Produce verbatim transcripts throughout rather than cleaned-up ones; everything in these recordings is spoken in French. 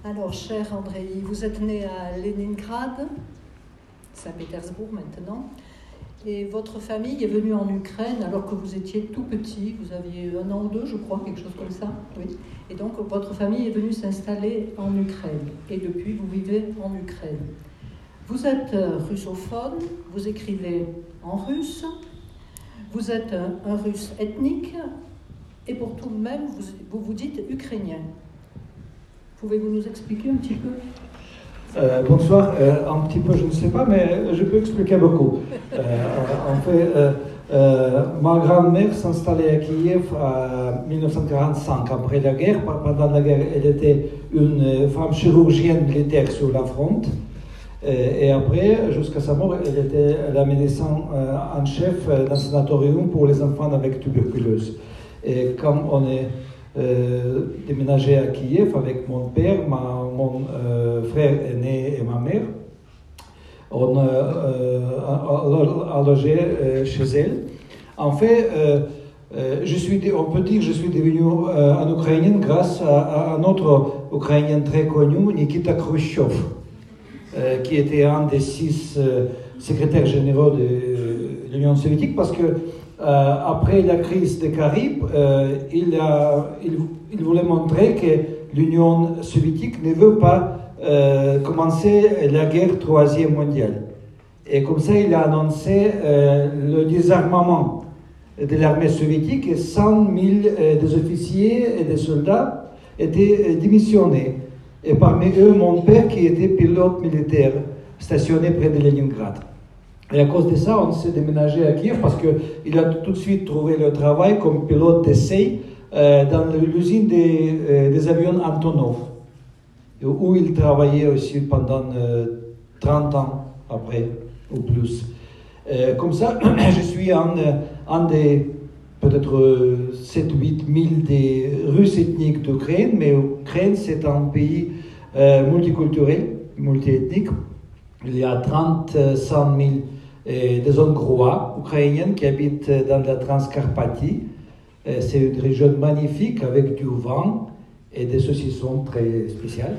Alors, cher Andrei, vous êtes né à Leningrad, Saint-Pétersbourg maintenant, et votre famille est venue en Ukraine alors que vous étiez tout petit, vous aviez un an ou deux, je crois, quelque chose comme ça, oui. Et donc, votre famille est venue s'installer en Ukraine, et depuis, vous vivez en Ukraine. Vous êtes russophone, vous écrivez en russe, vous êtes un, un russe ethnique, et pour tout de même, vous, vous vous dites ukrainien. Pouvez-vous nous expliquer un petit peu? euh, Bonsoir, euh, un petit peu je ne sais pas, mais je peux expliquer beaucoup. Euh, en fait, euh, euh, ma grand-mère s'installait à Kiev en mille neuf cent quarante-cinq, après la guerre. Pendant la guerre, elle était une femme chirurgienne militaire sur la front. Et après, jusqu'à sa mort, elle était la médecin en chef d'un sanatorium pour les enfants avec tuberculose. Et comme on est euh, déménagé à Kiev avec mon père, ma, mon euh, frère aîné et ma mère, on euh, a, a logé euh, chez elle. En fait, euh, euh, je suis, on peut dire que je suis devenu euh, un Ukrainien grâce à, à un autre Ukrainien très connu, Nikita Khrushchev, euh, qui était un des six euh, secrétaires généraux de l'Union soviétique, parce que Euh, après la crise des Caraïbes, euh, il, a, il, il voulait montrer que l'Union soviétique ne veut pas euh, commencer la guerre troisième mondiale. Et comme ça, il a annoncé euh, le désarmement de l'armée soviétique et cent mille euh, des officiers et des soldats étaient euh, démissionnés. Et parmi eux, mon père qui était pilote militaire stationné près de Leningrad. Et à cause de ça, on s'est déménagé à Kiev parce qu'il a tout de suite trouvé le travail comme pilote d'essai euh, dans l'usine des, euh, des avions Antonov, où il travaillait aussi pendant euh, trente ans après, ou plus. Euh, comme ça, je suis un, un des peut-être sept à huit mille des Russes ethniques d'Ukraine, mais l'Ukraine, c'est un pays euh, multiculturel, multiethnique. Il y a trente à cent mille et des Hongrois, ukrainiens qui habitent dans la Transcarpathie. C'est une région magnifique avec du vin et des saucissons très spéciales.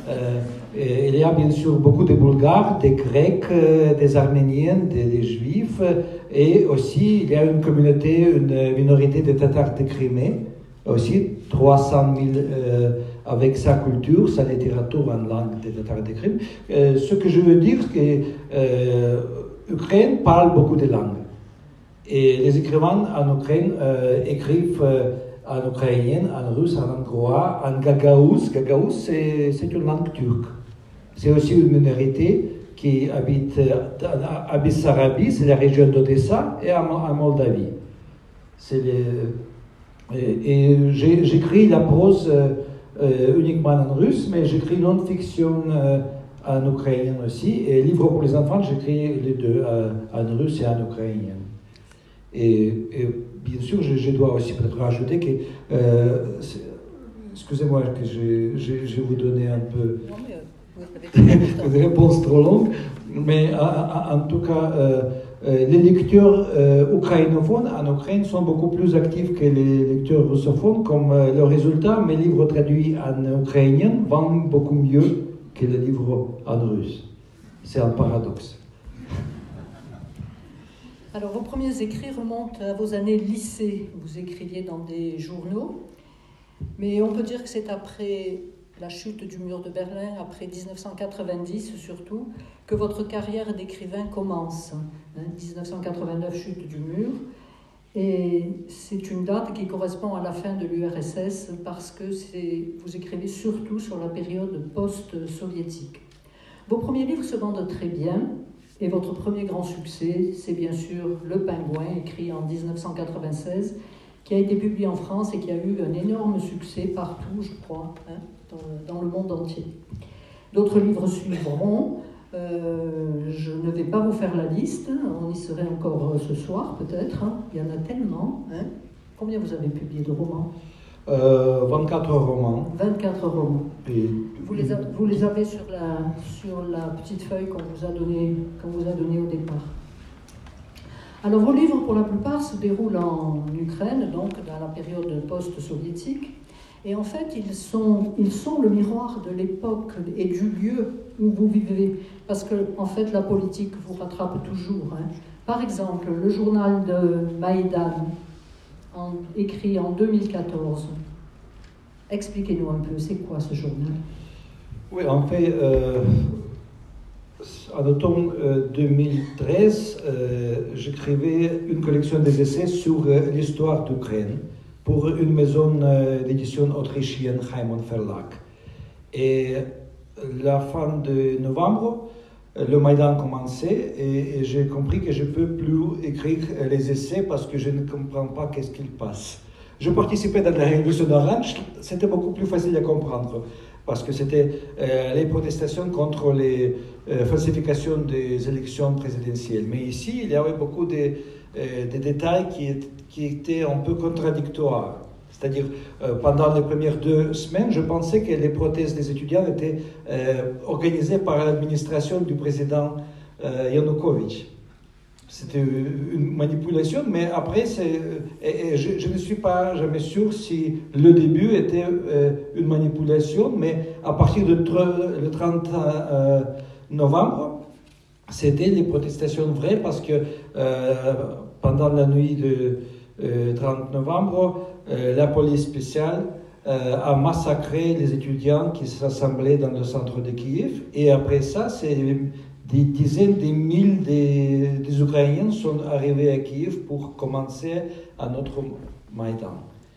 Et il y a bien sûr beaucoup de Bulgares, des Grecs, des Arméniens, des, des Juifs, et aussi il y a une communauté, une minorité de Tatars de Crimée, aussi trois cent mille euh, avec sa culture, sa littérature en langue des Tatars de Crimée. Euh, ce que je veux dire, c'est que euh, l'Ukraine parle beaucoup de langues. Et les écrivains en Ukraine euh, écrivent euh, en ukrainien, en russe, en hongrois, en gagaouze. Gagaouze, c'est, c'est une langue turque. C'est aussi une minorité qui habite à Bessarabie, c'est la région d'Odessa, et en Moldavie. C'est les, et, et j'ai, j'écris la prose euh, uniquement en russe, mais j'écris non-fiction euh, en ukrainien aussi, et livre pour les enfants, j'écris les deux, euh, en russe et en ukrainien. Et, et bien sûr, je, je dois aussi peut-être rajouter que, euh, excusez-moi que je, je, je vous donner un peu des réponses trop longues, mais en, en tout cas, euh, les lecteurs euh, ukrainophones en Ukraine sont beaucoup plus actifs que les lecteurs russophones, comme euh, le résultat, mes livres traduits en ukrainien vendent beaucoup mieux que les livres en russe. C'est un paradoxe. Alors, vos premiers écrits remontent à vos années lycée. Vous écriviez dans des journaux, mais on peut dire que c'est après la chute du mur de Berlin, après dix-neuf cent quatre-vingt-dix surtout, que votre carrière d'écrivain commence. Hein, dix-neuf cent quatre-vingt-neuf, chute du mur. Et c'est une date qui correspond à la fin de l'U R S S parce que c'est, vous écrivez surtout sur la période post-soviétique. Vos premiers livres se vendent très bien et votre premier grand succès, c'est bien sûr Le Pingouin, écrit en dix-neuf cent quatre-vingt-seize, qui a été publié en France et qui a eu un énorme succès partout, je crois, hein, dans, dans le monde entier. D'autres livres suivront. Euh, je ne vais pas vous faire la liste, on y serait encore ce soir peut-être, hein. Il y en a tellement. Hein. Combien vous avez publié de romans? euh, vingt-quatre romans. vingt-quatre romans. Et... Vous, les a, vous les avez sur la, sur la petite feuille qu'on vous a donnée, qu'on vous a donnée au départ. Alors vos livres pour la plupart se déroulent en Ukraine, donc dans la période post-soviétique, Et en fait, ils sont, ils sont le miroir de l'époque et du lieu où vous vivez. Parce que, en fait, la politique vous rattrape toujours. Hein. Par exemple, le journal de Maïdan, en, écrit en deux mille quatorze. Expliquez-nous un peu, c'est quoi ce journal? Oui, en fait, euh, en automne euh, deux mille treize, euh, j'écrivais une collection des essais sur euh, l'histoire d'Ukraine pour une maison euh, d'édition autrichienne, Heimann Verlag. Et la fin de novembre, le Maïdan commençait et, et j'ai compris que je ne peux plus écrire les essais parce que je ne comprends pas qu'est-ce qu'il passe. Je participais dans la Révolution orange, c'était beaucoup plus facile à comprendre parce que c'était euh, les protestations contre les euh, falsifications des élections présidentielles. Mais ici, il y avait beaucoup de, euh, de détails qui, qui étaient un peu contradictoires. C'est-à-dire, euh, pendant les premières deux semaines, je pensais que les protestes des étudiants étaient euh, organisées par l'administration du président euh, Yanukovych. C'était une manipulation, mais après, c'est, et, et je, je ne suis pas jamais sûr si le début était euh, une manipulation, mais à partir du le trente euh, novembre, c'était les protestations vraies parce que euh, pendant la nuit du euh, trente novembre, euh, la police spéciale euh, a massacré les étudiants qui s'assemblaient dans le centre de Kiev, et après ça, c'est des dizaines de milliers des, des Ukrainiens sont arrivés à Kiev pour commencer à notre Maïdan.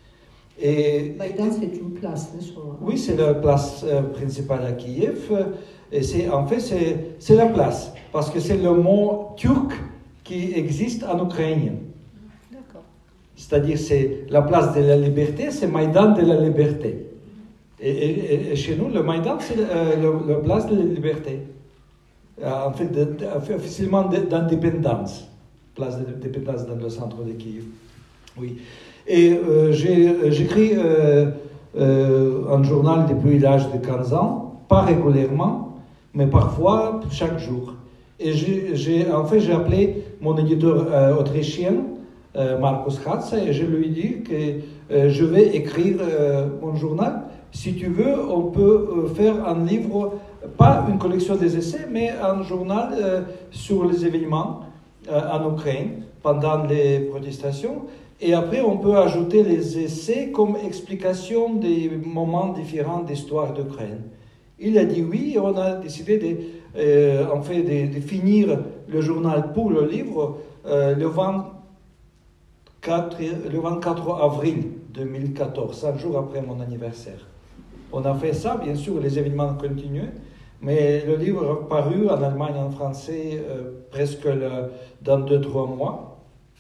Et, Maïdan, c'est une place, n'est-ce pas? Oui, c'est la place euh, principale à Kiev. Et c'est, en fait, c'est, c'est la place, parce que c'est le mot turc qui existe en ukrainien. D'accord. C'est-à-dire, c'est la place de la liberté, c'est Maïdan de la liberté. Et, et, et chez nous, le Maïdan, c'est euh, la place de la liberté. En fait, de, de, officiellement d'indépendance, place d'indépendance dans le centre de Kiev. Oui. Et euh, j'ai, j'écris euh, euh, un journal depuis l'âge de quinze ans, pas régulièrement, mais parfois chaque jour. Et j'ai, j'ai, en fait, j'ai appelé mon éditeur euh, autrichien, euh, Markus Hatze, et je lui ai dit que euh, je vais écrire euh, mon journal. Si tu veux, on peut euh, faire un livre, pas une collection des essais, mais un journal euh, sur les événements euh, en Ukraine pendant les protestations. Et après, on peut ajouter les essais comme explication des moments différents d'histoire d'Ukraine. Il a dit oui, et on a décidé de, euh, en fait, de, de finir le journal pour le livre euh, le, vingt-quatre, le vingt-quatre avril deux mille quatorze, un jour après mon anniversaire. On a fait ça, bien sûr, les événements continuent, mais le livre est paru en Allemagne en français euh, presque le, dans deux trois mois.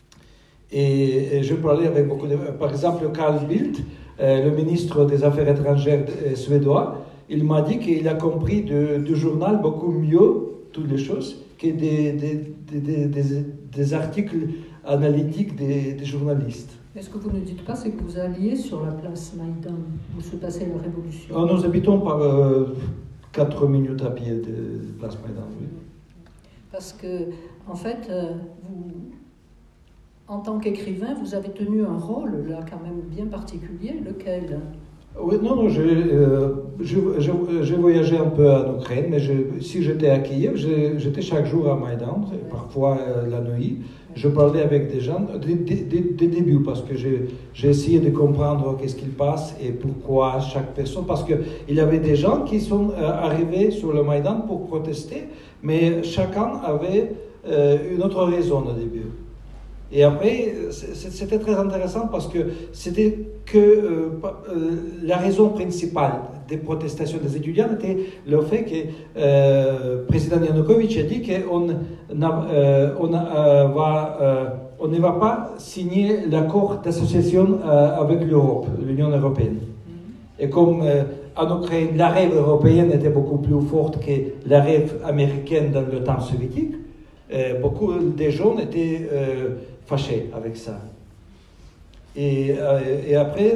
Et, et je parlais avec beaucoup de... Par exemple, Carl Bildt, euh, le ministre des Affaires étrangères euh, suédois, il m'a dit qu'il a compris de, du journal beaucoup mieux toutes les choses que des, des, des, des, des articles analytiques des, des journalistes. Mais ce que vous ne dites pas, c'est que vous alliez sur la place Maïdan, où se passait la révolution. Oh, nous habitons par euh, quatre minutes à pied de, de place Maïdan, oui. Parce que, en fait, euh, vous, en tant qu'écrivain, vous avez tenu un rôle, là, quand même bien particulier. Lequel? Oui, non, non, j'ai euh, voyagé un peu en Ukraine, mais je, si j'étais à Kiev, j'étais chaque jour à Maïdan, ouais. Parfois euh, la nuit. Je parlais avec des gens dès, dès, dès le début parce que j'ai essayé de comprendre qu'est-ce qu'il passe et pourquoi chaque personne. Parce qu'il y avait des gens qui sont euh, arrivés sur le Maïdan pour protester, mais chacun avait euh, une autre raison au début. Et après, c'était très intéressant parce que c'était que euh, euh, la raison principale des protestations des étudiants était le fait que euh, le président Yanukovych a dit qu'on euh, on, euh, va, euh, on ne va pas signer l'accord d'association euh, avec l'Europe, l'Union européenne. Et comme euh, en Ukraine, la rêve européenne était beaucoup plus forte que la rêve américaine dans le temps soviétique, euh, beaucoup de gens étaient euh, fâchés avec ça. Et, euh, et après,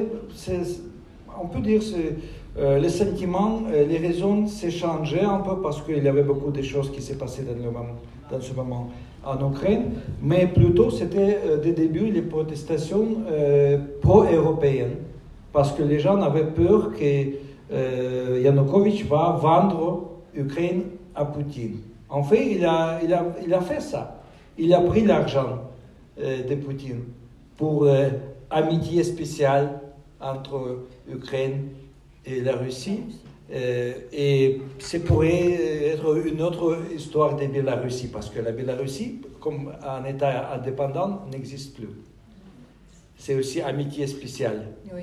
on peut dire que euh, les sentiments, euh, les raisons s'est changé un peu parce qu'il y avait beaucoup de choses qui s'est passées dans, le moment, dans ce moment en Ukraine, mais plutôt c'était euh, des débuts les protestations euh, pro-européennes parce que les gens avaient peur que euh, Yanukovych va vendre l'Ukraine à Poutine. En fait, il a, il a, il a fait ça. Il a pris l'argent euh, de Poutine pour euh, amitié spéciale entre l'Ukraine et la Russie. Euh, et ça pourrait être une autre histoire de Biélorussie, parce que la Biélorussie, comme un État indépendant, n'existe plus. C'est aussi amitié spéciale. Oui.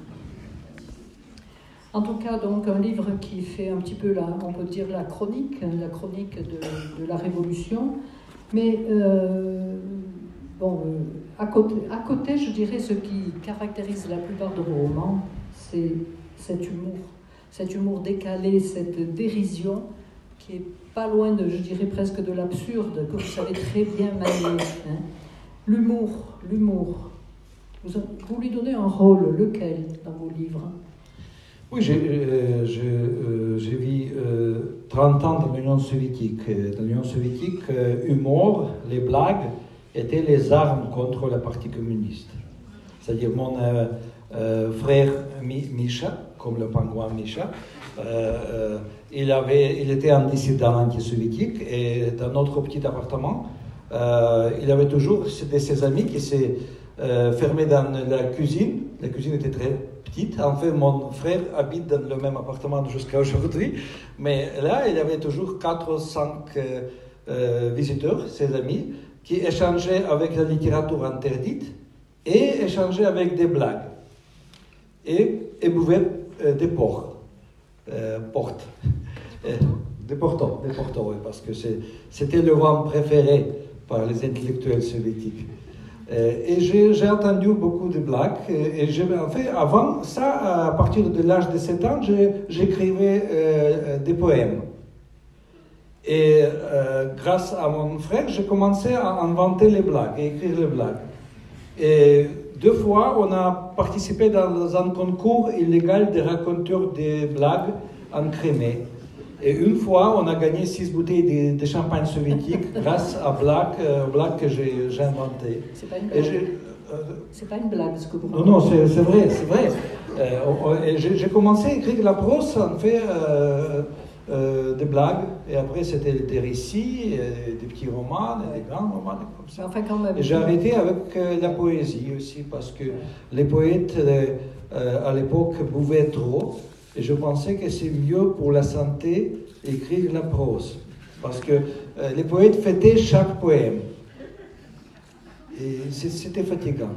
En tout cas, donc, un livre qui fait un petit peu, la, on peut dire, la chronique, la chronique de, de la Révolution. Mais, euh, bon, euh, à, côté, à côté, je dirais, ce qui caractérise la plupart de vos romans, c'est cet humour. Cet humour décalé, cette dérision, qui est pas loin de, je dirais, presque de l'absurde, que vous savez très bien manier. Hein. L'humour, l'humour. Vous, vous lui donnez un rôle, lequel, dans vos livres ? Oui, j'ai euh, euh, vécu euh, trente ans dans l'Union soviétique. Dans l'Union soviétique, euh, humour, les blagues étaient les armes contre la partie communiste. C'est-à-dire mon euh, euh, frère Mi Misha, comme le pingouin Misha, euh, euh, il, avait, il était un dissident anti-soviétique et dans notre petit appartement, euh, il avait toujours de ses amis qui s'est euh, fermé dans la cuisine. La cuisine était très petite. En fait, mon frère habite dans le même appartement jusqu'à aujourd'hui. Mais là, il y avait toujours quatre ou cinq euh, euh, visiteurs, ses amis, qui échangeaient avec la littérature interdite et échangeaient avec des blagues. Et, et buvaient euh, des ports, euh, portes. Des portons, des portons, oui, parce que c'était le vin préféré par les intellectuels soviétiques. Et j'ai entendu beaucoup de blagues. Et en fait, avant ça, à partir de l'âge de sept ans, j'écrivais euh, des poèmes. Et euh, grâce à mon frère, j'ai commencé à inventer les blagues, à écrire les blagues. Et deux fois, on a participé dans un concours illégal de raconteurs de blagues en Crimée. Et une fois, on a gagné six bouteilles de, de champagne soviétique grâce à blagues, euh, blagues que j'ai inventées. C'est pas une blague. Euh, c'est pas une blague ce que vous Non, non, c'est vrai, c'est vrai. Euh, j'ai commencé à écrire la prose, en fait, euh, euh, des blagues. Et après, c'était des récits, des petits romans, des grands romans, comme ça. Enfin, quand même. Et j'ai arrêté avec euh, la poésie aussi, parce que les poètes, euh, à l'époque, buvaient trop. Et je pensais que c'est mieux pour la santé écrire la prose. Parce que euh, les poètes fêtaient chaque poème. Et c'était fatigant.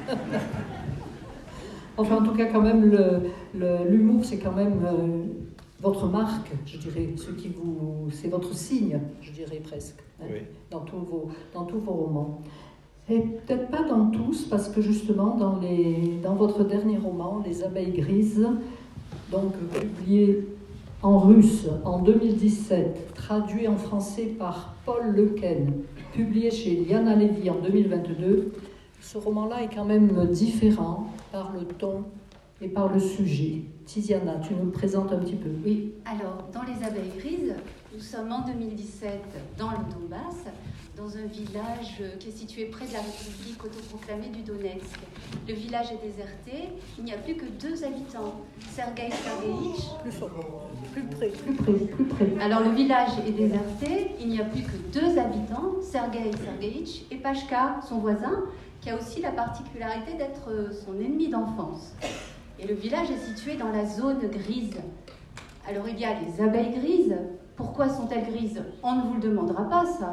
Enfin, en tout cas, quand même, l'humour, c'est quand même euh, votre marque, je dirais. Ce qui vous, c'est votre signe, je dirais presque, hein, oui. dans, tous vos, dans tous vos romans. Et peut-être pas dans tous, parce que justement, dans, les, dans votre dernier roman, Les Abeilles Grises, donc publié en russe en deux mille dix-sept, traduit en français par Paul Lequen, publié chez Liana Levy en deux mille vingt-deux, ce roman-là est quand même différent par le ton et par le sujet. Tiziana, tu nous le présentes un petit peu. Oui, alors, dans Les Abeilles Grises, nous sommes en deux mille dix-sept dans le Donbass, dans un village qui est situé près de la République autoproclamée du Donetsk. Le village est déserté, il n'y a plus que deux habitants, Sergueï Sergueïch. Plus fort, plus près, plus près, plus près. Alors le village est déserté, il n'y a plus que deux habitants, Sergueï Sergueïch et Pashka, son voisin, qui a aussi la particularité d'être son ennemi d'enfance. Et le village est situé dans la zone grise. Alors il y a les abeilles grises. Pourquoi sont-elles grises? On ne vous le demandera pas, ça.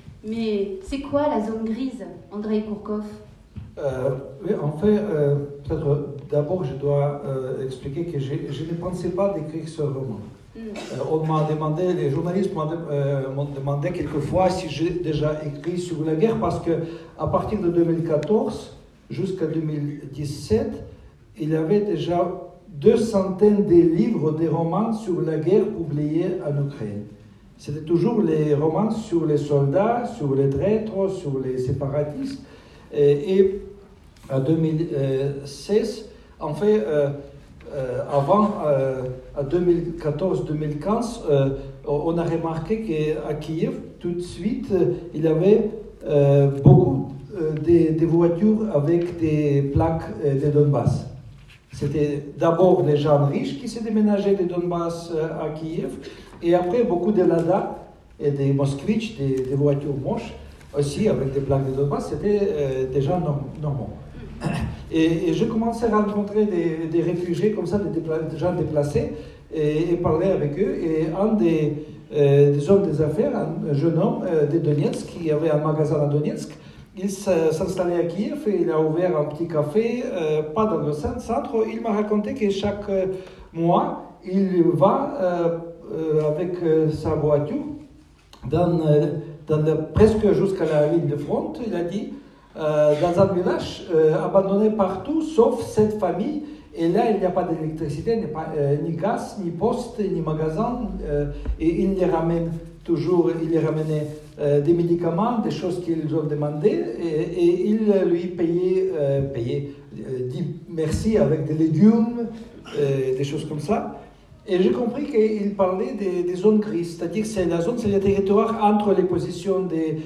Mais c'est quoi la zone grise, Andrei Kourkov? euh, Oui, en fait, euh, peut-être d'abord je dois euh, expliquer que je, je ne pensais pas d'écrire ce roman. Mm. Euh, on m'a demandé, les journalistes m'ont euh, demandé quelquefois si j'ai déjà écrit sur la guerre, parce que à partir de deux mille quatorze jusqu'à deux mille dix-sept, il y avait déjà deux centaines de livres, de romans sur la guerre publiés en Ukraine. C'était toujours les romans sur les soldats, sur les traîtres, sur les séparatistes. Et, et en deux mille seize, en fait, euh, euh, avant, euh, en deux mille quatorze deux mille quinze, euh, on a remarqué qu'à Kiev, tout de suite, il y avait euh, beaucoup euh, de, de voitures avec des plaques euh, de Donbass. C'était d'abord les gens riches qui se déménageaient de Donbass à Kiev, et après beaucoup de Lada et des Moskvich, des, des voitures moches, aussi avec des plaques de Donbass, c'était euh, des gens normaux. Et, et je commençais à rencontrer des, des réfugiés comme ça, des, dépla- des gens déplacés, et, et parler avec eux. Et un des, euh, des hommes des affaires, un jeune homme euh, de Donetsk, qui avait un magasin à Donetsk, il s'installait à Kiev et il a ouvert un petit café, euh, pas dans le centre. Il m'a raconté que chaque mois, il va euh, euh, avec euh, sa voiture dans, euh, dans le, presque jusqu'à la ligne de front, il a dit, euh, dans un village euh, abandonné partout, sauf cette famille. Et là, il n'y a pas d'électricité, ni, pas, euh, ni gaz, ni poste, ni magasin. Euh, et il les ramène toujours, il les ramenait euh, des médicaments, des choses qu'ils ont demandées. Et, et il lui payait, euh, payait euh, dit merci avec des légumes, euh, des choses comme ça. Et j'ai compris qu'il parlait des, des zones grises, c'est-à-dire que c'est la zone, c'est le territoire entre les positions des,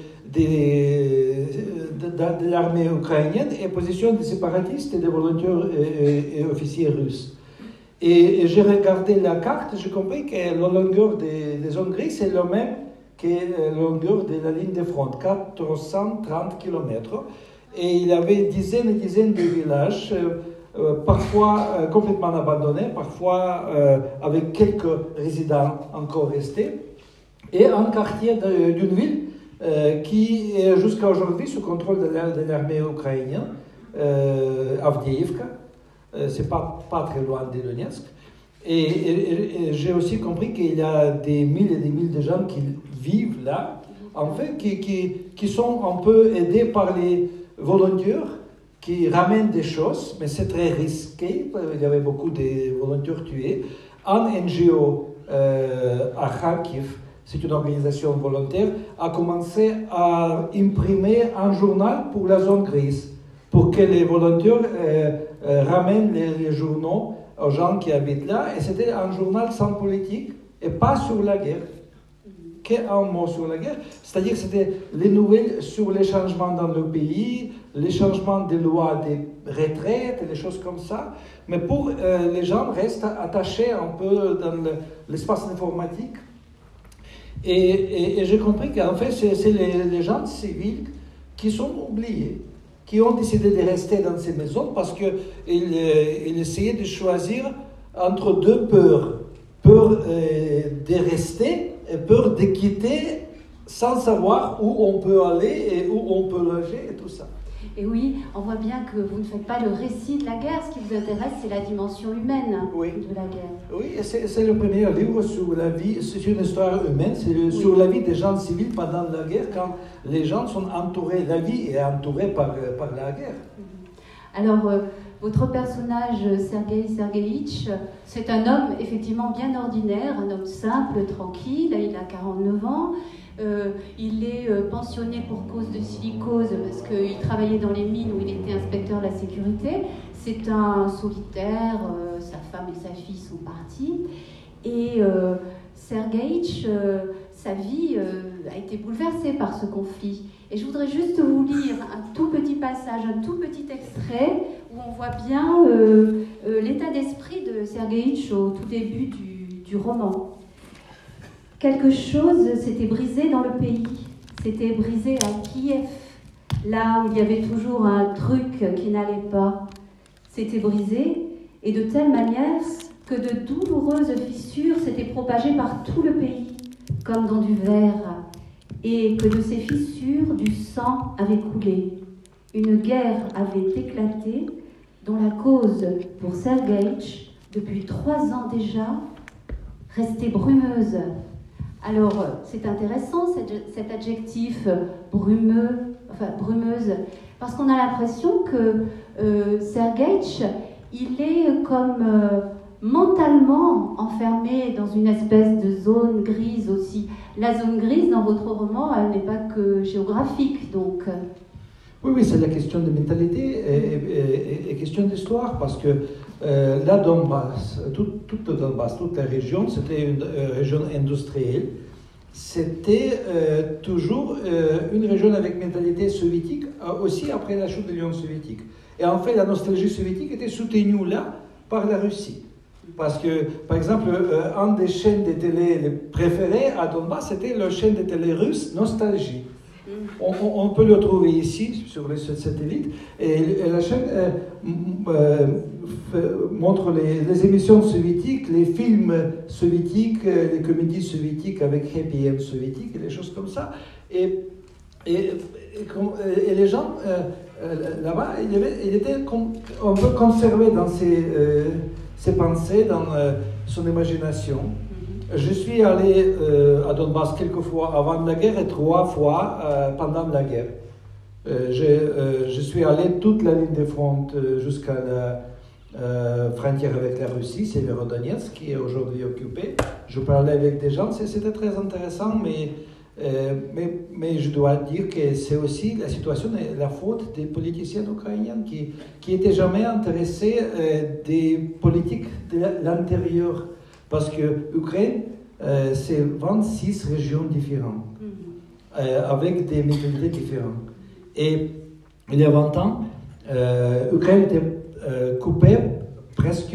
des, de, de, de l'armée ukrainienne et les positions des séparatistes et des volontaires et, et, et officiers russes. Et, et j'ai regardé la carte, j'ai compris que la longueur des, des zones grises c'est la même que la longueur de la ligne de front, quatre cent trente kilomètres. Et il y avait dizaines et dizaines de villages. Euh, parfois euh, complètement abandonnés, parfois euh, avec quelques résidents encore restés, et un quartier d'une ville euh, qui est jusqu'à aujourd'hui sous contrôle de l'armée ukrainienne, euh, Avdiivka, euh, c'est pas, pas très loin de Donetsk. Et, et, et j'ai aussi compris qu'il y a des milliers et des milliers de gens qui vivent là, en fait, qui, qui, qui sont un peu aidés par les volontaires, qui ramènent des choses, mais c'est très risqué, il y avait beaucoup de volontaires tués. Un N G O euh, à Kharkiv, c'est une organisation volontaire, a commencé à imprimer un journal pour la zone grise, pour que les volontaires euh, euh, ramènent les, les journaux aux gens qui habitent là. Et c'était un journal sans politique et pas sur la guerre. Qu'un mot sur la guerre, c'est-à-dire que c'était les nouvelles sur les changements dans le pays, les changements des lois des retraites, les choses comme ça, mais pour euh, les gens restent attachés un peu dans le, l'espace informatique. Et, et, et j'ai compris qu'en fait, c'est, c'est les, les gens civils qui sont oubliés, qui ont décidé de rester dans ces maisons parce qu'ils ils essayaient de choisir entre deux peurs. Peur euh, de rester et peur de quitter sans savoir où on peut aller et où on peut loger et tout ça. Et oui, on voit bien que vous ne faites pas le récit de la guerre. Ce qui vous intéresse, c'est la dimension humaine oui. de la guerre. Oui, c'est, c'est le premier livre sur la vie, c'est une histoire humaine, c'est oui. sur la vie des gens civils pendant la guerre, quand les gens sont entourés, la vie est entourée par, par la guerre. Alors, euh, votre personnage, Sergueï Sergueïtch, c'est un homme effectivement bien ordinaire, un homme simple, tranquille, il a quarante-neuf ans. Euh, il est euh, pensionné pour cause de silicose parce qu'il travaillait dans les mines où il était inspecteur de la sécurité. C'est un solitaire, euh, sa femme et sa fille sont partis. Et euh, Sergueïtch, euh, sa vie euh, a été bouleversée par ce conflit. Et je voudrais juste vous lire un tout petit passage, un tout petit extrait où on voit bien euh, euh, l'état d'esprit de Sergueïtch au tout début du, du roman. Quelque chose s'était brisé dans le pays, s'était brisé à Kiev, là où il y avait toujours un truc qui n'allait pas. C'était brisé, et de telle manière que de douloureuses fissures s'étaient propagées par tout le pays, comme dans du verre, et que de ces fissures, du sang avait coulé. Une guerre avait éclaté, dont la cause, pour Sergueïtch, depuis trois ans déjà, restait brumeuse. Alors, c'est intéressant cet adjectif brumeux, enfin brumeuse, parce qu'on a l'impression que euh, Sergueïtch, il est comme euh, mentalement enfermé dans une espèce de zone grise aussi. La zone grise, dans votre roman, elle n'est pas que géographique, donc... Oui, oui, c'est la question de mentalité et, et, et, et question d'histoire, parce que euh, la Donbass, toute, toute la Donbass, toute la région, c'était une euh, région industrielle. C'était euh, toujours euh, une région avec mentalité soviétique, euh, aussi après la chute de l'Union soviétique. Et en fait, la nostalgie soviétique était soutenue là par la Russie. Parce que, par exemple, euh, un des chaînes de télé les préférées à Donbass, c'était la chaîne de télé russe Nostalgie. On, on, on peut le trouver ici, sur les satellites. Et, et la chaîne euh, euh, montre les, les émissions soviétiques, les films soviétiques, les comédies soviétiques avec happy end soviétique et des choses comme ça. Et, et, et, et les gens, euh, là-bas, il, il était un peu conservé dans ses, euh, ses pensées, dans euh, son imagination. Je suis allé euh, à Donbass quelques fois avant la guerre et trois fois euh, pendant la guerre. Euh, euh, je suis allé toute la ligne de front euh, jusqu'à la euh, frontière avec la Russie, c'est le Rodonetsk qui est aujourd'hui occupé. Je parlais avec des gens, c'était très intéressant, mais, euh, mais, mais je dois dire que c'est aussi la situation, la faute des politiciens ukrainiens qui qui n'étaient jamais intéressés euh, des politiques de l'intérieur. Parce que l'Ukraine, euh, c'est vingt-six régions différentes, euh, avec des mentalités différentes. Et il y a vingt ans, l'Ukraine euh, était euh, coupée presque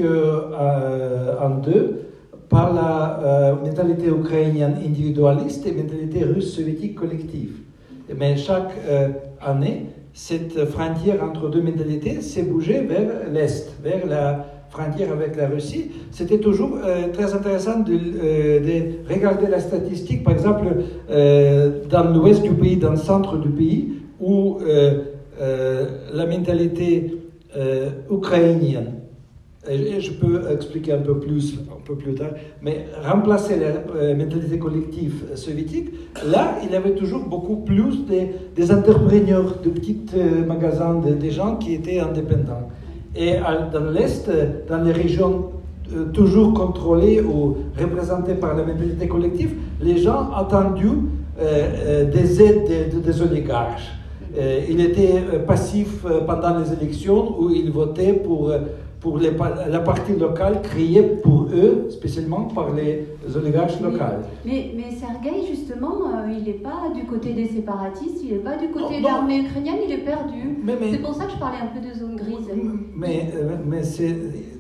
euh, en deux par la euh, mentalité ukrainienne individualiste et la mentalité russe soviétique collective. Mais chaque euh, année, cette frontière entre deux mentalités s'est bougée vers l'Est, vers la frontière avec la Russie. C'était toujours euh, très intéressant de, euh, de regarder la statistique, par exemple, euh, dans l'ouest du pays, dans le centre du pays, où euh, euh, la mentalité euh, ukrainienne, et je peux expliquer un peu plus, un peu plus tard, mais remplacer la euh, mentalité collective soviétique, là, il y avait toujours beaucoup plus de, des entrepreneurs, de petits euh, magasins, de, des gens qui étaient indépendants. Et dans l'Est, dans les régions euh, toujours contrôlées ou représentées par la mentalité collective, les gens ont attendu euh, euh, des aides de, de, des oligarches. Euh, ils étaient euh, passifs euh, pendant les élections où ils votaient pour, pour les, la partie locale créée pour eux, spécialement par les oligarches locales. Mais, mais, mais Sergueï, justement, euh, il n'est pas du côté des séparatistes, il n'est pas du côté de l'armée ukrainienne, il est perdu. C'est pour ça que je parlais un peu de zone grise. Mais, mais c'est...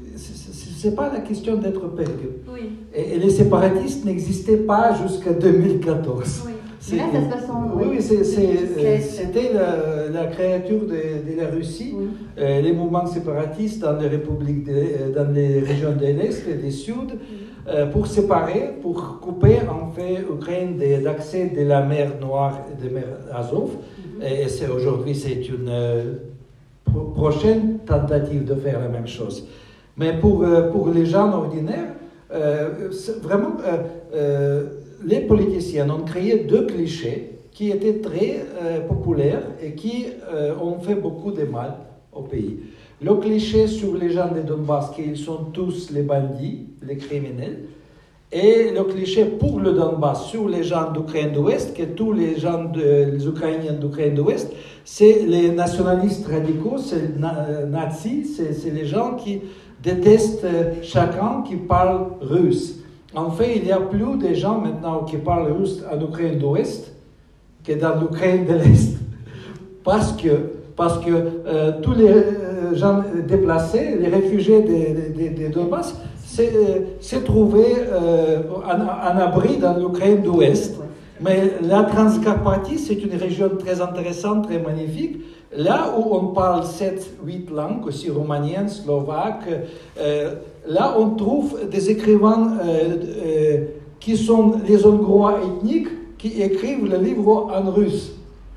Ce n'est pas la question d'être perdu. Oui. Et, et les séparatistes n'existaient pas jusqu'à deux mille quatorze. Oui. Mais là, ça se passe en... Oui, oui, c'était la, la créature de, de la Russie. Oui. Euh, les mouvements séparatistes dans les républiques, de, dans les régions de l'Est et du Sud, oui. euh, pour séparer, pour couper en fait l'Ukraine d'accès de la mer Noire et de la mer Azov. Mm-hmm. Et c'est, aujourd'hui, c'est une euh, pro- prochaine tentative de faire la même chose. Mais pour, euh, pour les gens ordinaires, euh, vraiment, euh, euh, les politiciens ont créé deux clichés qui étaient très euh, populaires et qui euh, ont fait beaucoup de mal au pays. Le cliché sur les gens de Donbass, qu'ils sont tous les bandits, les criminels, et le cliché pour le Donbass sur les gens d'Ukraine de l'Ouest, que tous les gens, de, les Ukrainiens d'Ukraine de l'Ouest, c'est les nationalistes radicaux, c'est les na- nazis, c'est, c'est les gens qui détestent chacun qui parle russe. En fait, il y a plus de gens maintenant qui parlent russe en Ukraine de l'Ouest que dans l'Ukraine de l'Est. Parce que, parce que euh, tous les euh, gens déplacés, les réfugiés de, de, de, de Donbass, s'est euh, trouvé euh, en, en abri dans l'Ukraine de l'Ouest. Mais la Transcarpathie, c'est une région très intéressante, très magnifique. Là où on parle sept huit langues, aussi roumanienne, slovaque, euh, là on trouve des écrivains euh, euh, qui sont les Hongrois ethniques qui écrivent le livre en russe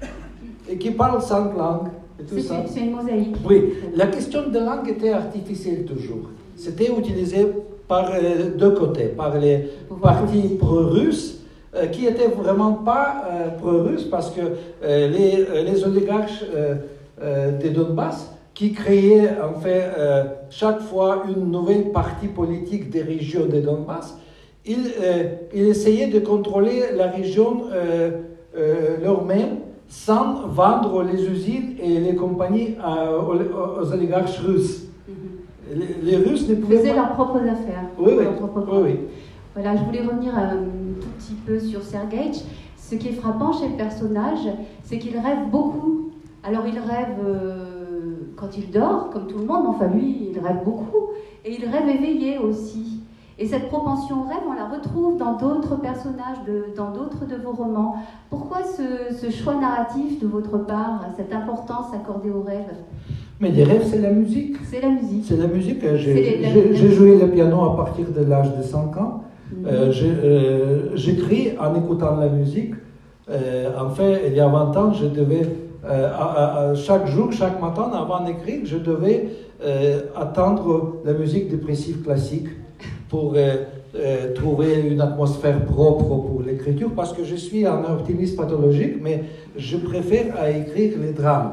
et qui parlent cinq langues. Et tout c'est, ça. c'est une mosaïque. Oui, la question de langue était artificielle toujours. C'était utilisé par euh, deux côtés, par les partis pro-russes, Euh, qui n'étaient vraiment pas euh, pro-russes parce que euh, les, les oligarches euh, euh, de Donbass qui créaient en fait euh, chaque fois une nouvelle partie politique des régions de Donbass, ils, euh, ils essayaient de contrôler la région euh, euh, leur-même sans vendre les usines et les compagnies à, aux, aux oligarches russes. Mm-hmm. Les, les Russes ne pouvaient Ils faisaient pas... leurs propres affaires. Oui, oui. Propres oui, oui. Voilà, je voulais revenir un tout petit peu sur Sergueï. Ce qui est frappant chez le personnage, c'est qu'il rêve beaucoup. Alors il rêve euh, quand il dort, comme tout le monde, enfin lui, il rêve beaucoup. Et il rêve éveillé aussi. Et cette propension au rêve, on la retrouve dans d'autres personnages, de, dans d'autres de vos romans. Pourquoi ce, ce choix narratif de votre part, cette importance accordée au rêve? Mais les rêves, c'est la musique. C'est la musique. C'est la musique. J'ai, les, j'ai, j'ai joué le piano à partir de l'âge de cinq ans. Mmh. Euh, j'ai, euh, j'écris en écoutant la musique. Euh, en fait, il y a vingt ans, je devais, euh, à, à, chaque jour, chaque matin, avant d'écrire, je devais euh, attendre la musique dépressive classique pour euh, euh, trouver une atmosphère propre pour l'écriture, parce que je suis un optimiste pathologique, mais je préfère à écrire les drames.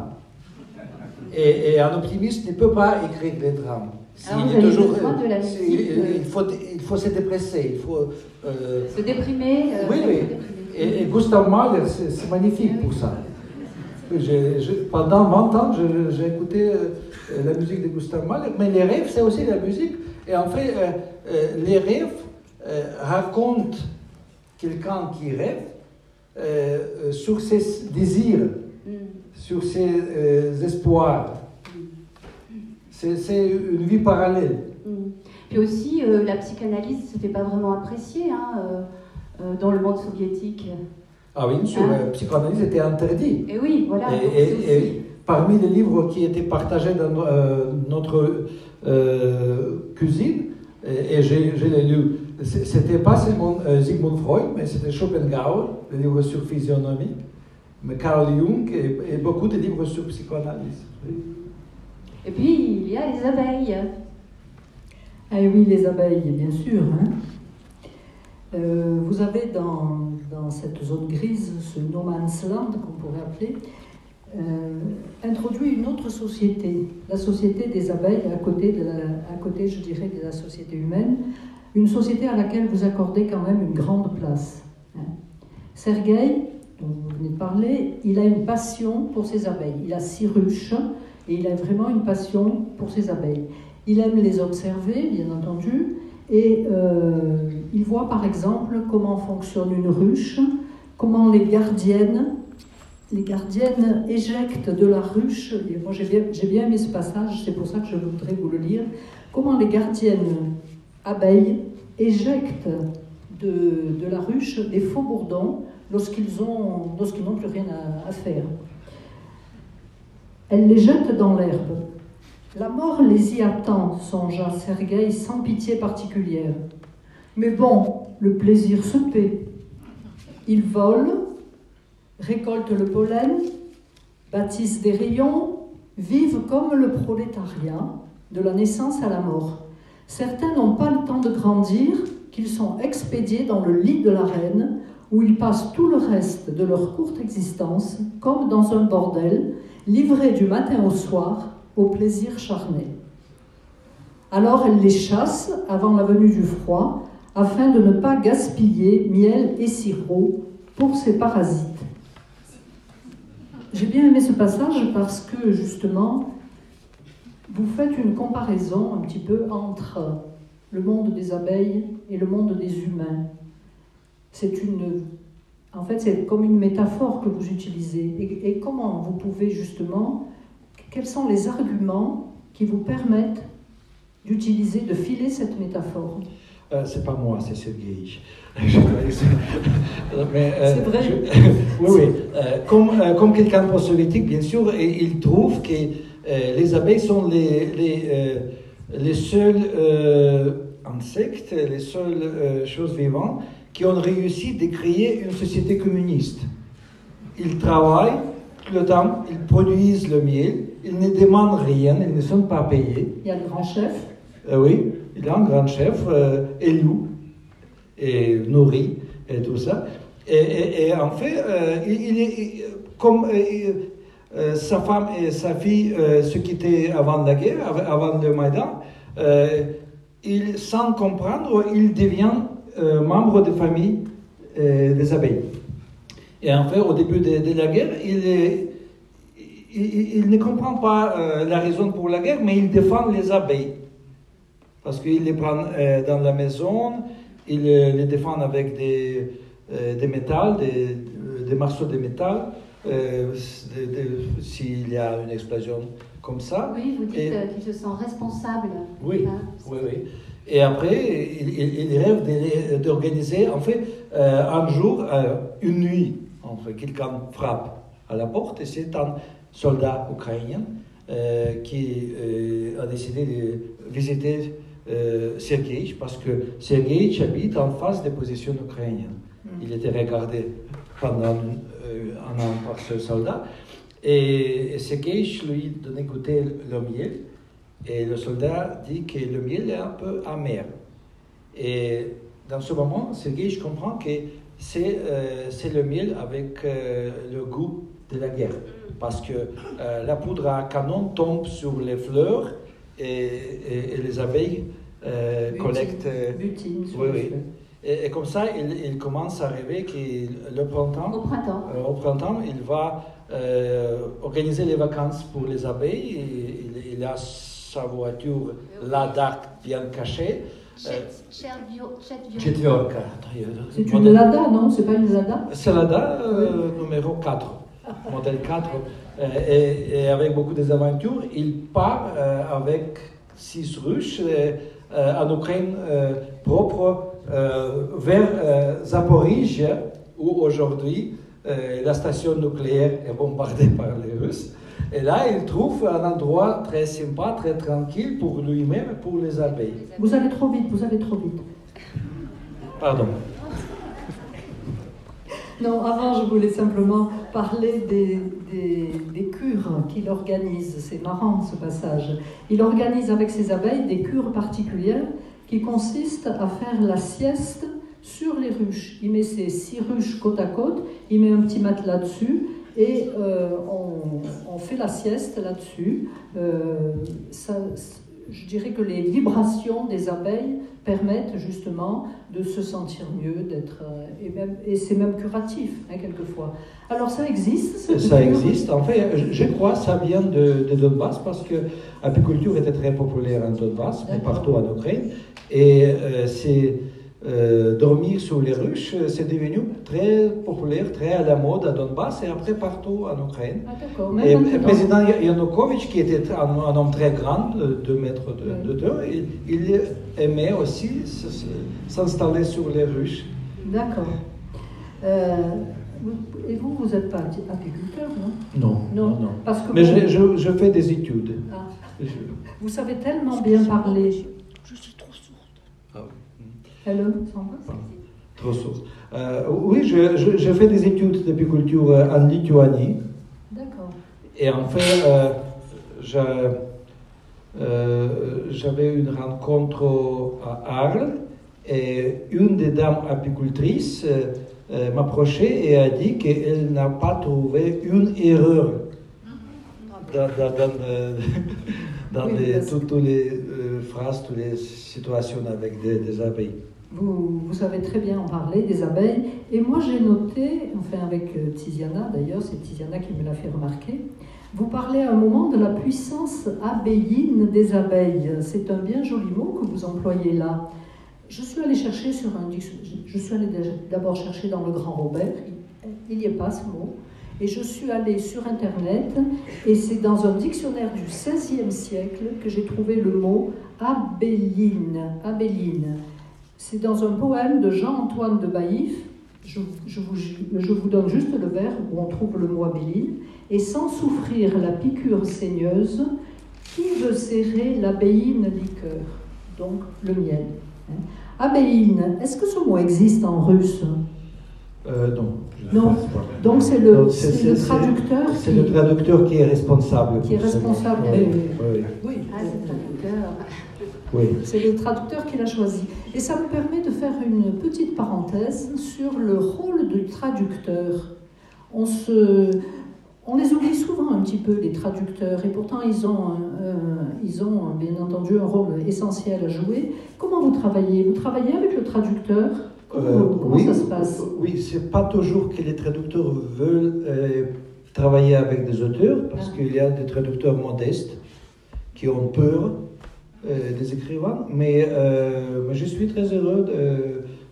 Et, et un optimiste ne peut pas écrire les drames. Alors vous avez toujours, besoin de la musique. Il, il, faut, il faut se dépresser, il faut... Euh, se déprimer. Euh, oui, oui. Et, et Gustav Mahler, c'est, c'est magnifique oui, pour ça. J'ai, j'ai, pendant vingt ans, je, j'ai écouté euh, la musique de Gustav Mahler, mais les rêves, c'est aussi la musique. Et en fait, euh, euh, les rêves euh, racontent quelqu'un qui rêve euh, sur ses désirs, mm. sur ses euh, espoirs. Mm. C'est, c'est une vie parallèle. Mm. Puis aussi, euh, la psychanalyse, c'était pas vraiment apprécié hein, euh, euh, dans le monde soviétique. Ah oui, bien sûr, hein? La psychanalyse était interdite. Et oui, voilà. Et, et, et parmi les livres qui étaient partagés dans euh, notre euh, cuisine, et, et j'ai, j'ai les lu, c'était pas seulement euh, Sigmund Freud, mais c'était Schopenhauer, les livres sur physionomie, mais Carl Jung et, et beaucoup de livres sur psychanalyse. Oui. Et puis, il y a les abeilles. Ah oui, les abeilles, bien sûr. Hein. Euh, vous avez dans, dans cette zone grise, ce no man's land qu'on pourrait appeler, euh, introduit une autre société, la société des abeilles, à côté, de la, à côté, je dirais, de la société humaine, une société à laquelle vous accordez quand même une grande place. Hein. Sergueï, dont vous venez de parler, il a une passion pour ses abeilles. Il a six ruches et il a vraiment une passion pour ses abeilles. Il aime les observer, bien entendu, et euh, il voit par exemple comment fonctionne une ruche, comment les gardiennes, les gardiennes éjectent de la ruche, et moi j'ai bien, j'ai bien aimé ce passage, c'est pour ça que je voudrais vous le lire, comment les gardiennes abeilles éjectent de, de la ruche des faux bourdons lorsqu'ils, ont, lorsqu'ils n'ont plus rien à, à faire. Elles les jettent dans l'herbe. La mort les y attend, songea Sergueï sans pitié particulière. Mais bon, le plaisir se paie. Ils volent, récoltent le pollen, bâtissent des rayons, vivent comme le prolétariat, de la naissance à la mort. Certains n'ont pas le temps de grandir, qu'ils sont expédiés dans le lit de la reine, où ils passent tout le reste de leur courte existence, comme dans un bordel, livrés du matin au soir, au plaisir charnel. Alors elle les chasse avant la venue du froid, afin de ne pas gaspiller miel et sirop pour ces parasites. J'ai bien aimé ce passage parce que, justement, vous faites une comparaison un petit peu entre le monde des abeilles et le monde des humains. C'est une... En fait, c'est comme une métaphore que vous utilisez. Et, et comment vous pouvez, justement... Quels sont les arguments qui vous permettent d'utiliser, de filer cette métaphore? euh, C'est pas moi, c'est Sergueï. Mais, euh, c'est vrai. Je, oui, oui. Euh, comme, euh, comme quelqu'un de post-soviétique, bien sûr, et il trouve que euh, les abeilles sont les, les, euh, les seuls euh, insectes, les seules euh, choses vivantes qui ont réussi à créer une société communiste. Ils travaillent tout le temps, ils produisent le miel, ils ne demandent rien, ils ne sont pas payés. Il y a le grand chef. Euh, oui, il y a un grand chef euh, élu et nourri et tout ça. Et, et, et en fait, euh, il, il est comme euh, euh, sa femme et sa fille euh, se quittaient avant la guerre, avant le Maïdan, euh, il, sans comprendre, il devient euh, membre de famille euh, des abeilles. Et en fait, au début de, de la guerre, il, est, il, il ne comprend pas euh, la raison pour la guerre, mais il défend les abeilles. Parce qu'il les prend euh, dans la maison, il euh, les défend avec des, euh, des métals, des, des morceaux de métal. Euh, de, de, s'il y a une explosion comme ça. Oui, vous dites Et... euh, qu'il se sent responsable. Oui, Hein, oui, oui. Et après, il, il, il rêve de- d'organiser, en fait, euh, un jour, euh, une nuit, en fait, quelqu'un frappe à la porte et c'est un soldat ukrainien euh, qui euh, a décidé de visiter euh, Sergueï parce que Sergueï habite en face des positions ukrainiennes. Mm. Il était regardé pendant euh, un an par ce soldat et, et Sergueï lui donnait goûter le miel. Et le soldat dit que le miel est un peu amer. Et dans ce moment, Sergueï comprend que c'est, euh, c'est le miel avec euh, le goût de la guerre. Parce que euh, la poudre à canon tombe sur les fleurs et, et, et les abeilles euh, butine, collectent. Butine sur oui, les oui. fleurs. Et, et comme ça, il, il commence à rêver que le printemps, au printemps, euh, au printemps il va euh, organiser les vacances pour les abeilles. Et, il, il a sa voiture Lada bien cachée. Четверка. C'est une Lada, non? C'est pas une Lada? C'est Lada euh, numéro quatre, modèle quatre. Euh, et, et avec beaucoup d'aventures, il part euh, avec six ruches euh, en Ukraine euh, propre euh, vers euh, Zaporizhzhia, où aujourd'hui euh, la station nucléaire est bombardée par les Russes. Et là, il trouve un endroit très sympa, très tranquille pour lui-même et pour les abeilles. Vous allez trop vite, vous allez trop vite. Pardon. Non, avant, je voulais simplement parler des, des, des cures qu'il organise. C'est marrant, ce passage. Il organise avec ses abeilles des cures particulières qui consistent à faire la sieste sur les ruches. Il met ses six ruches côte à côte, il met un petit matelas dessus, et euh, on, on fait la sieste là-dessus. Euh, ça, je dirais que les vibrations des abeilles permettent justement de se sentir mieux, d'être et, même, et c'est même curatif, hein, quelquefois. Alors ça existe cette Ça cure? existe. En fait, je, je crois que ça vient de, de Donbass parce que l'apiculture était très populaire en Donbass, mais partout en Ukraine. Et euh, c'est Euh, dormir sur les ruches, c'est devenu très populaire, très à la mode à Donbass et après partout en Ukraine. Ah, d'accord. Et le président Yanukovych, qui était un, un homme très grand, deux mètres de hauteur, il, il aimait aussi s'installer sur les ruches. D'accord. Euh, et vous, vous n'êtes pas apiculteur, non? Non, non, non. Parce que Mais vous... je, je, je fais des études. Ah. Je... Vous savez tellement bien parler. Je suis trop sourde. Ah oui. Elle s'en va? Trop sourde. Euh, oui, je, je, je fais des études d'apiculture en Lituanie. D'accord. Et en fait, euh, je, euh, j'avais une rencontre à Arles et une des dames apicultrices euh, m'approchait et a dit qu'elle n'a pas trouvé une erreur dans, dans, dans, dans oui, les, toutes tout les euh, phrases, toutes les situations avec des, des abeilles. Vous, vous savez très bien en parler des abeilles. Et moi, j'ai noté, enfin avec euh, Tiziana d'ailleurs, c'est Tiziana qui me l'a fait remarquer, vous parlez à un moment de la puissance abéline des abeilles. C'est un bien joli mot que vous employez là. Je suis allée chercher sur un je suis allée d'abord chercher dans le Grand Robert, il n'y a pas ce mot, et je suis allée sur Internet, et c'est dans un dictionnaire du seizième siècle que j'ai trouvé le mot abéline. Abéline. C'est dans un poème de Jean-Antoine de Baïf, je, je, vous, je vous donne juste le vers où on trouve le mot abéline, et sans souffrir la piqûre saigneuse, qui veut serrer l'abéine liqueur, donc le miel. Hein. Abéine, est-ce que ce mot existe en russe? euh, Non. Non. Donc c'est le, Donc, c'est, c'est, le traducteur c'est, qui... c'est le traducteur qui est responsable. Qui est responsable. Oui. Oui. Oui. Oui. Ah, c'est le traducteur. Oui. C'est le traducteur qui l'a choisi. Et ça me permet de faire une petite parenthèse sur le rôle du traducteur. On, se, on les oublie souvent un petit peu, les traducteurs, et pourtant ils ont, euh, ils ont bien entendu un rôle essentiel à jouer. Comment vous travaillez? Vous travaillez avec le traducteur? Comment, euh, comment oui, ça se passe? Oui, c'est pas toujours que les traducteurs veulent euh, travailler avec des auteurs, parce ah. qu'il y a des traducteurs modestes qui ont peur Euh, des écrivains, mais, euh, mais je suis très heureux de,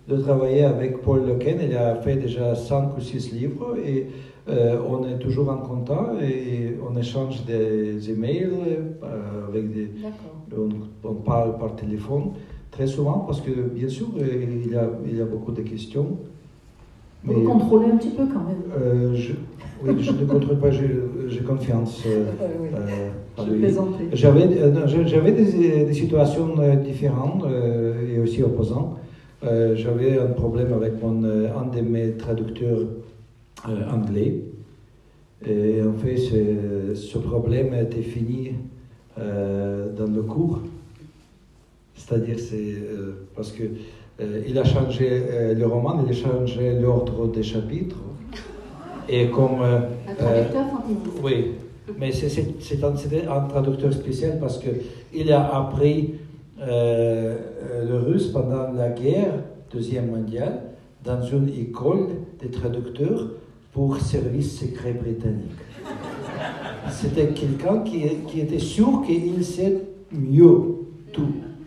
de travailler avec Paul Lequesne. Il a fait déjà cinq ou six livres et euh, on est toujours en contact et on échange des emails, euh, avec des, on, on parle par téléphone très souvent parce que bien sûr il y a, il y a beaucoup de questions. Mais, vous contrôlez un petit peu quand même. Euh, je, oui, je ne contrôle pas, j'ai, j'ai confiance. Euh, oui. euh, je plaisantais. J'avais, euh, j'avais des, des situations différentes euh, et aussi opposantes. Euh, j'avais un problème avec mon, euh, un de mes traducteurs euh, anglais. Et en fait, ce, ce problème a été fini euh, dans le cours. C'est-à-dire, c'est euh, parce que euh, il a changé euh, le roman, il a changé l'ordre des chapitres. Et comme euh, un traducteur fantaisiste. Oui, mais c'est, c'est, c'est un, c'était un traducteur spécial parce que il a appris euh, le russe pendant la guerre deuxième mondiale dans une école de traducteurs pour service secret britannique. C'était quelqu'un qui, qui était sûr qu'il sait mieux tout.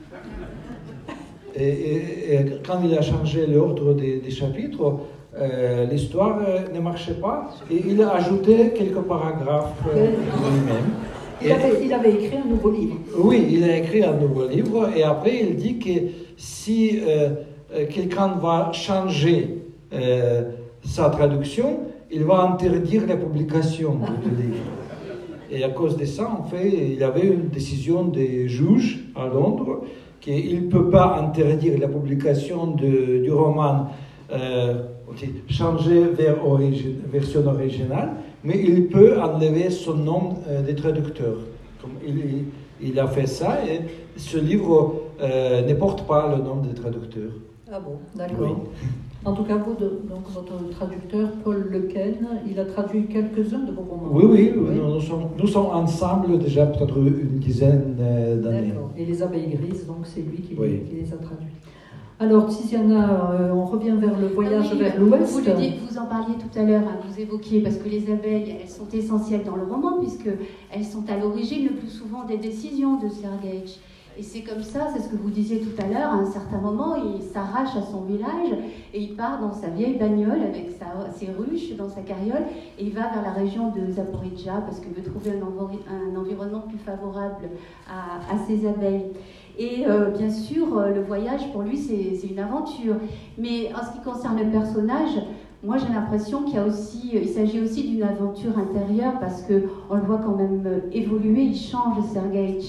Et, et, et quand il a changé l'ordre des, des chapitres, euh, l'histoire euh, ne marchait pas et il a ajouté quelques paragraphes euh, lui-même. Il avait, il avait écrit un nouveau livre. Oui, il a écrit un nouveau livre et après il dit que si euh, quelqu'un va changer euh, sa traduction, il va interdire la publication du livre. Et à cause de ça, en fait, il y avait une décision des juges à Londres qu'il ne peut pas interdire la publication de, du roman euh, changé vers origi- version originale, mais il peut enlever son nom euh, de traducteur. Comme il, il, il a fait ça et ce livre euh, ne porte pas le nom de traducteur. Ah bon, d'accord. Oui. En tout cas, vous, de, donc, votre traducteur, Paul Lequesne, il a traduit quelques-uns de vos romans. Oui, oui, oui. Nous, nous, sommes, nous sommes ensemble déjà peut-être une dizaine d'années. D'accord. Et Les Abeilles Grises, donc c'est lui qui, oui. qui les a traduits. Alors, Tiziana, euh, on revient vers le voyage ah oui, vers l'Ouest. Vous, le dites, vous en parliez tout à l'heure, hein, vous évoquiez, parce que les abeilles, elles sont essentielles dans le roman, puisqu'elles sont à l'origine le plus souvent des décisions de Sergeïtch. Et c'est comme ça, c'est ce que vous disiez tout à l'heure, à un certain moment, il s'arrache à son village et il part dans sa vieille bagnole avec sa, ses ruches dans sa carriole et il va vers la région de Zaporizhzhia parce qu'il veut trouver un, envoi, un environnement plus favorable à, à ses abeilles. Et euh, bien sûr, le voyage pour lui, c'est, c'est une aventure. Mais en ce qui concerne le personnage, moi j'ai l'impression qu'il y a aussi, il s'agit aussi d'une aventure intérieure parce qu'on le voit quand même évoluer, il change Sergeïtch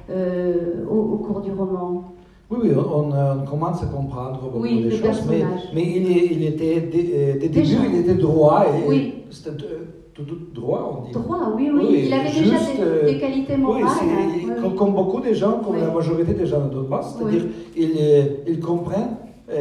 euh, au, au cours du roman. Oui, oui, on, on commence à comprendre beaucoup oui, de choses, mais, mais il, il était, dès, dès début, il était droit, et oui. C'était tout, tout droit, on dit. Droit, oui, oui, oui il avait juste, déjà des, des qualités morales. Oui, hein, oui, oui. Comme beaucoup de gens, comme oui. la majorité des gens de Donbass, c'est-à-dire qu'ils ils comprennent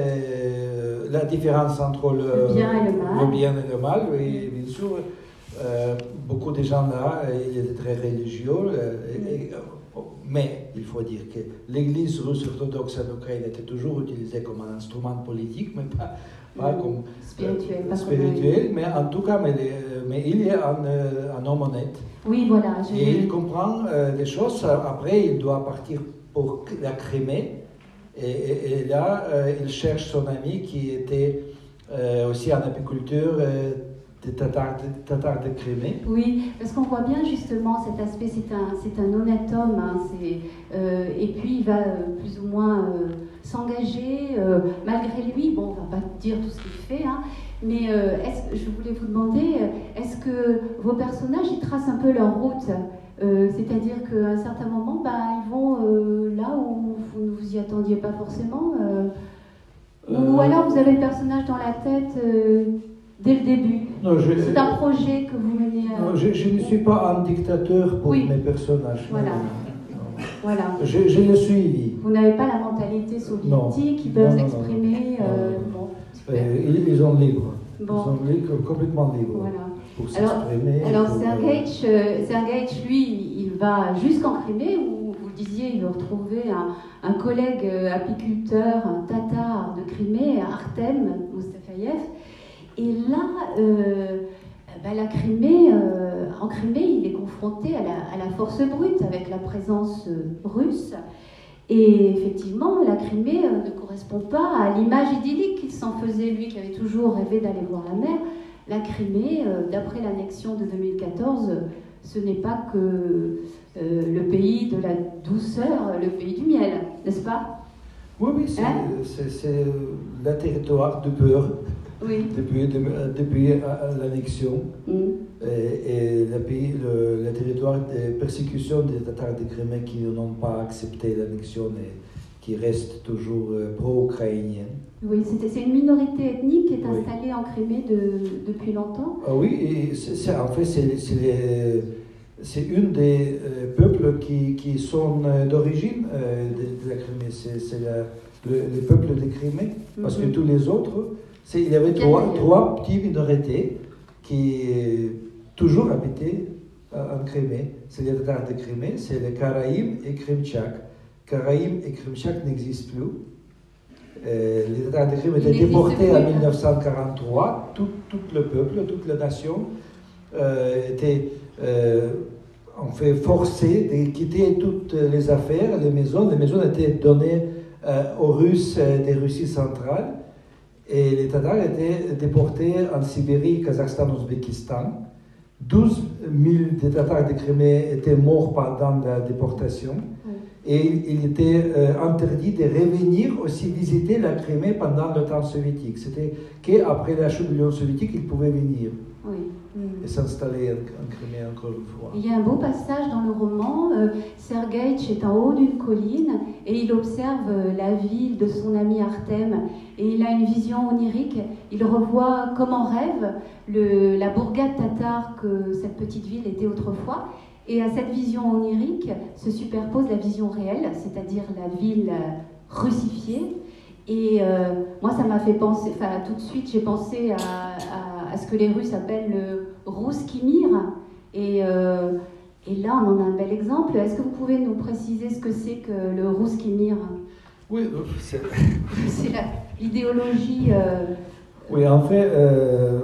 euh, la différence entre le, le, bien et le, mal. le bien et le mal, oui, bien sûr. Euh, beaucoup de gens là, ils étaient très religieux, euh, et, et, mais il faut dire que l'Église russe orthodoxe en Ukraine était toujours utilisée comme un instrument politique, mais pas, pas mmh. comme spirituel. Euh, spirituel mais en tout cas, mais, mais il y a un, un homme honnête. Oui, voilà. Je... Et il comprend euh, les choses. Après, il doit partir pour la Crimée. Et, et, et là, euh, il cherche son ami qui était euh, aussi un apiculteur. Euh, des Tatars de, Tatars de Crimée. Oui, parce qu'on voit bien justement cet aspect, c'est un, c'est un honnête homme, hein, c'est, euh, et puis il va euh, plus ou moins euh, s'engager, euh, malgré lui, bon, on ne va pas dire tout ce qu'il fait, hein, mais euh, est-ce, je voulais vous demander, est-ce que vos personnages, ils tracent un peu leur route euh, c'est-à-dire qu'à un certain moment, bah, ils vont euh, là où vous ne vous y attendiez pas forcément, euh, euh... ou alors vous avez le personnage dans la tête euh, dès le début. Non, je, c'est un projet que vous menez à... Non, je, je ne suis pas un dictateur pour oui. mes personnages. Voilà. Voilà. Je, je le suis. Vous n'avez pas la mentalité soviétique, ils peuvent s'exprimer. Euh, bon, euh, ils, ils sont libres. Bon. Ils sont libres, complètement libres. Voilà. Pour s'exprimer. Alors, alors pour... Sergeïtch, euh, Sergeïtch, lui, il va jusqu'en Crimée où, vous le disiez, il veut retrouver un, un collègue apiculteur, un tatar de Crimée, Artem Mustafayev. Et là, euh, bah, la Crimée, euh, en Crimée, il est confronté à la, à la force brute avec la présence euh, russe. Et effectivement, la Crimée euh, ne correspond pas à l'image idyllique qu'il s'en faisait, lui qui avait toujours rêvé d'aller voir la mer. La Crimée, euh, d'après l'annexion de deux mille quatorze, ce n'est pas que euh, le pays de la douceur, le pays du miel, n'est-ce pas? Oui, oui, c'est, hein? c'est, c'est le territoire de peur oui. depuis, de, depuis l'annexion. Mm. Et, et le, pays, le, le territoire de persécution des Tatars de Crimée qui n'ont pas accepté l'annexion et qui restent toujours pro-ukrainiens. Oui, c'est, c'est une minorité ethnique qui est oui. installée en Crimée de, depuis longtemps. Ah oui, et c'est, c'est, en fait, c'est, c'est, les, c'est une des euh, peuples qui, qui sont d'origine euh, de, de la Crimée. C'est, c'est la, le, le peuple de Crimée, mm-hmm. parce que tous les autres, c'est, il y avait trois, trois petites minorités qui toujours habitaient en Crimée. C'est les Tatars de Crimée, c'est les Karaïm et Krimtchak. Karaïm et Krimtchak n'existent plus. Euh, les Tatars de Crimée étaient déportés en dix-neuf cent quarante-trois. Tout, tout le peuple, toute la nation euh, était euh, en fait forcé de quitter toutes les affaires, les maisons. Les maisons étaient données euh, aux Russes euh, des Russies centrales. Et les Tatars étaient déportés en Sibérie, Kazakhstan, Ouzbékistan. douze mille des Tatars de Crimée étaient morts pendant la déportation. Oui. Et il était euh, interdit de revenir aussi visiter la Crimée pendant le temps soviétique. C'était qu'après la chute de l'Union soviétique, ils pouvaient venir oui. mm. et s'installer en, en Crimée encore une fois. Il y a un beau passage dans le roman. Euh, Sergueïtch est en haut d'une colline et il observe euh, la ville de son ami Artem. Et il a une vision onirique. Il revoit comme en rêve le, la bourgade tatare que cette petite ville était autrefois. Et à cette vision onirique se superpose la vision réelle, c'est-à-dire la ville russifiée. Et euh, moi, ça m'a fait penser, enfin, tout de suite, j'ai pensé à, à, à ce que les Russes appellent le Rousski Mir. Et, euh, et là, on en a un bel exemple. Est-ce que vous pouvez nous préciser ce que c'est que le Rousski Mir? Oui, c'est... c'est la, l'idéologie... Euh... Oui, en fait... Euh...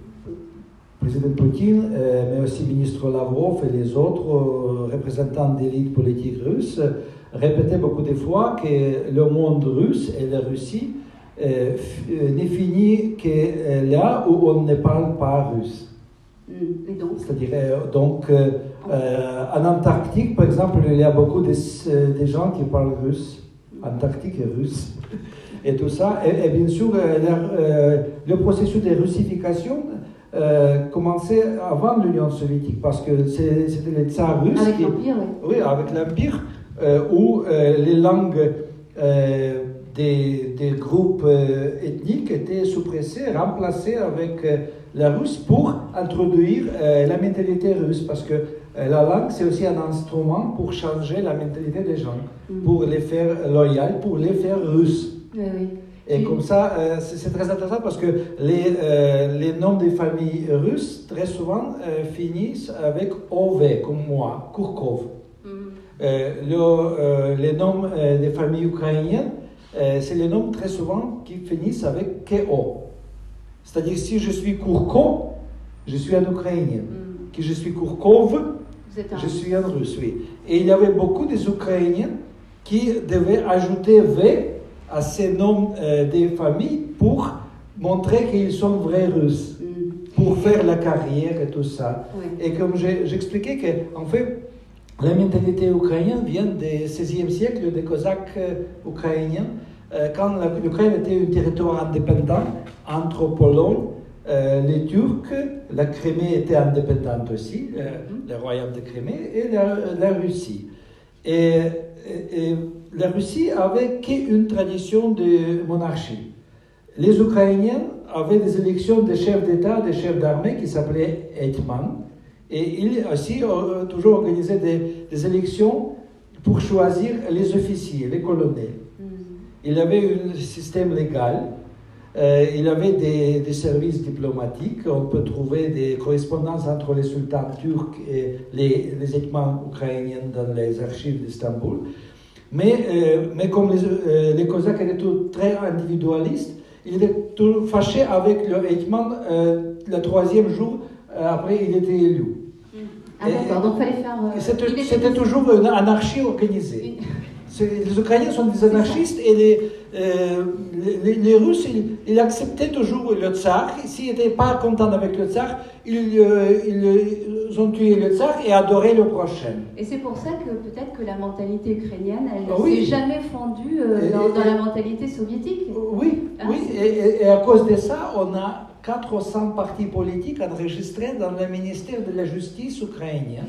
Président Poutine, euh, mais aussi ministre Lavrov et les autres euh, représentants d'élite politique russe répétaient beaucoup de fois que le monde russe et la Russie euh, f- n'est fini que euh, là où on ne parle pas russe. Mmh. Et donc C'est-à-dire, euh, donc, euh, euh, en Antarctique, par exemple, il y a beaucoup de, de gens qui parlent russe. Antarctique et russe. Et tout ça. Et, et bien sûr, euh, le, euh, le processus de russification Euh, commençait avant l'Union soviétique, parce que c'est, c'était les tsars russes avec qui, l'Empire, oui. oui, avec l'Empire, euh, où euh, les langues euh, des, des groupes euh, ethniques étaient suppressées, remplacées avec euh, la russe pour introduire euh, la mentalité russe, parce que euh, la langue, c'est aussi un instrument pour changer la mentalité des gens, mm. pour les faire loyaux, pour les faire russes. Oui, oui. Et comme ça, euh, c'est, c'est très intéressant parce que les, euh, les noms des familles russes, très souvent, euh, finissent avec O V, comme moi, Kourkov. Mm. Euh, le, euh, les noms euh, des familles ukrainiennes, euh, c'est les noms très souvent qui finissent avec K O. C'est-à-dire, si je suis Kourko, je suis un Ukrainien. Mm. Si je suis Kourkov, un... je suis un Russe, oui. Et il y avait beaucoup des Ukrainiens qui devaient ajouter V à ces noms euh, des familles pour montrer qu'ils sont vrais Russes, mm. pour faire la carrière et tout ça. Oui. Et comme j'ai, j'expliquais qu'en fait, la mentalité ukrainienne vient du seizième siècle, des Cosaques euh, ukrainiens, euh, quand la, l'Ukraine était un territoire indépendant entre Pologne, euh, les Turcs, la Crimée était indépendante aussi, euh, mm. le royaume de Crimée, et la, la Russie. Et, et, et la Russie avait qu'une tradition de monarchie. Les Ukrainiens avaient des élections de chefs d'État, de chefs d'armée qui s'appelaient Hetman. Et ils aussi ont toujours organisé des, des élections pour choisir les officiers, les colonels. Mm. Il avait un système légal, euh, il avait des, des services diplomatiques. On peut trouver des correspondances entre les sultans turcs et les, les Hetmans ukrainiens dans les archives d'Istanbul. Mais, euh, mais comme les, euh, les Cosaques étaient tous très individualistes, ils étaient tous fâchés avec le Hetman euh, le troisième jour euh, après il était élu. Ah d'accord, donc il fallait faire... Euh, c'était, c'était toujours une anarchie organisée. C'est, les Ukrainiens sont des anarchistes et les, euh, les, les Russes, ils, ils acceptaient toujours le tsar. S'ils n'étaient pas contents avec le tsar, ils, euh, ils ont tué le tsar et adoraient le prochain. Et c'est pour ça que peut-être que la mentalité ukrainienne, elle ne oui. s'est jamais fondue euh, et, dans, et, dans la mentalité soviétique. Oui, hein? oui. Et, et à cause de ça, on a quatre cents partis politiques enregistrés dans le ministère de la Justice ukrainien.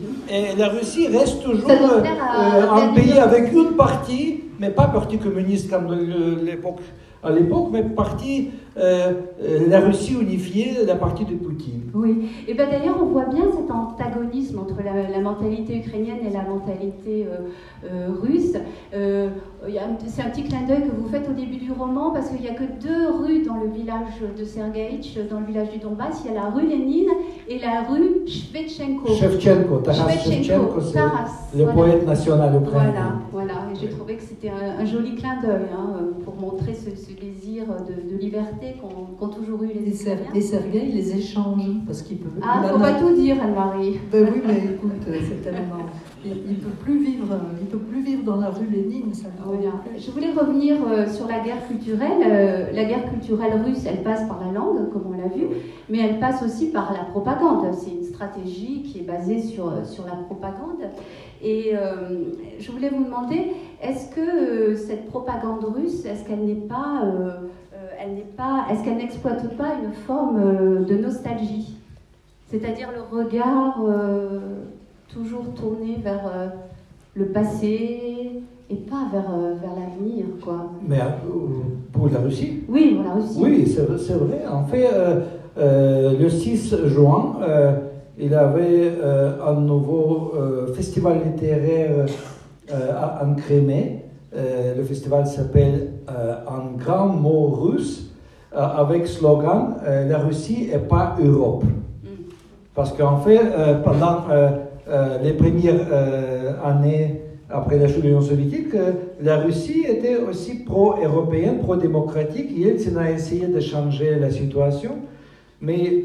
Et la Russie reste toujours euh, un pays avec une partie, mais pas parti communiste comme le, l'époque, à l'époque, mais parti, euh, la Russie unifiée, la partie de Poutine. Oui, et bien d'ailleurs on voit bien cet antagonisme entre la, la mentalité ukrainienne et la mentalité euh, euh, russe. Euh, y a, c'est un petit clin d'œil que vous faites au début du roman, parce qu'il n'y a que deux rues dans le village de Sergueïtch, dans le village du Donbass. Il y a la rue Lénine et la rue Shevchenko. Shevchenko, Taras Shevchenko, c'est Taras, le voilà. poète national ukrainien. Voilà, voilà. Et j'ai trouvé que c'était un, un joli clin d'œil hein, pour montrer ce, ce désir de, de liberté qu'ont, qu'ont toujours eu les Ukrainiens. Et Sergueï les échange, parce qu'il peut... Ah, il ne faut pas tout dire, Anne-Marie. Ben oui, mais écoute, c'est tellement... Il ne peut plus vivre, il peut plus vivre dans la rue Lénine, ça ne voilà. Je voulais revenir euh, sur la guerre culturelle. Euh, la guerre culturelle russe, elle passe par la langue, comme on l'a vu, mais elle passe aussi par la propagande. C'est une stratégie qui est basée sur, sur la propagande. Et euh, je voulais vous demander, est-ce que euh, cette propagande russe, est-ce qu'elle n'est pas, euh, euh, elle n'est pas, est-ce qu'elle n'exploite pas une forme euh, de nostalgie, c'est-à-dire le regard euh, toujours tourné vers euh, le passé et pas vers, euh, vers l'avenir, quoi. Mais euh, pour la Russie? Oui, pour la Russie. Oui, c'est, c'est vrai. En fait, euh, euh, le six juin, euh, il y avait euh, un nouveau euh, festival littéraire euh, en Crimée. Euh, le festival s'appelle euh, Un grand mot russe, euh, avec slogan euh, La Russie et pas Europe. Mm. Parce qu'en fait, euh, pendant euh, euh, les premières euh, années après la chute de l'Union soviétique, euh, la Russie était aussi pro-européenne, pro-démocratique. Et elle a essayé de changer la situation, mais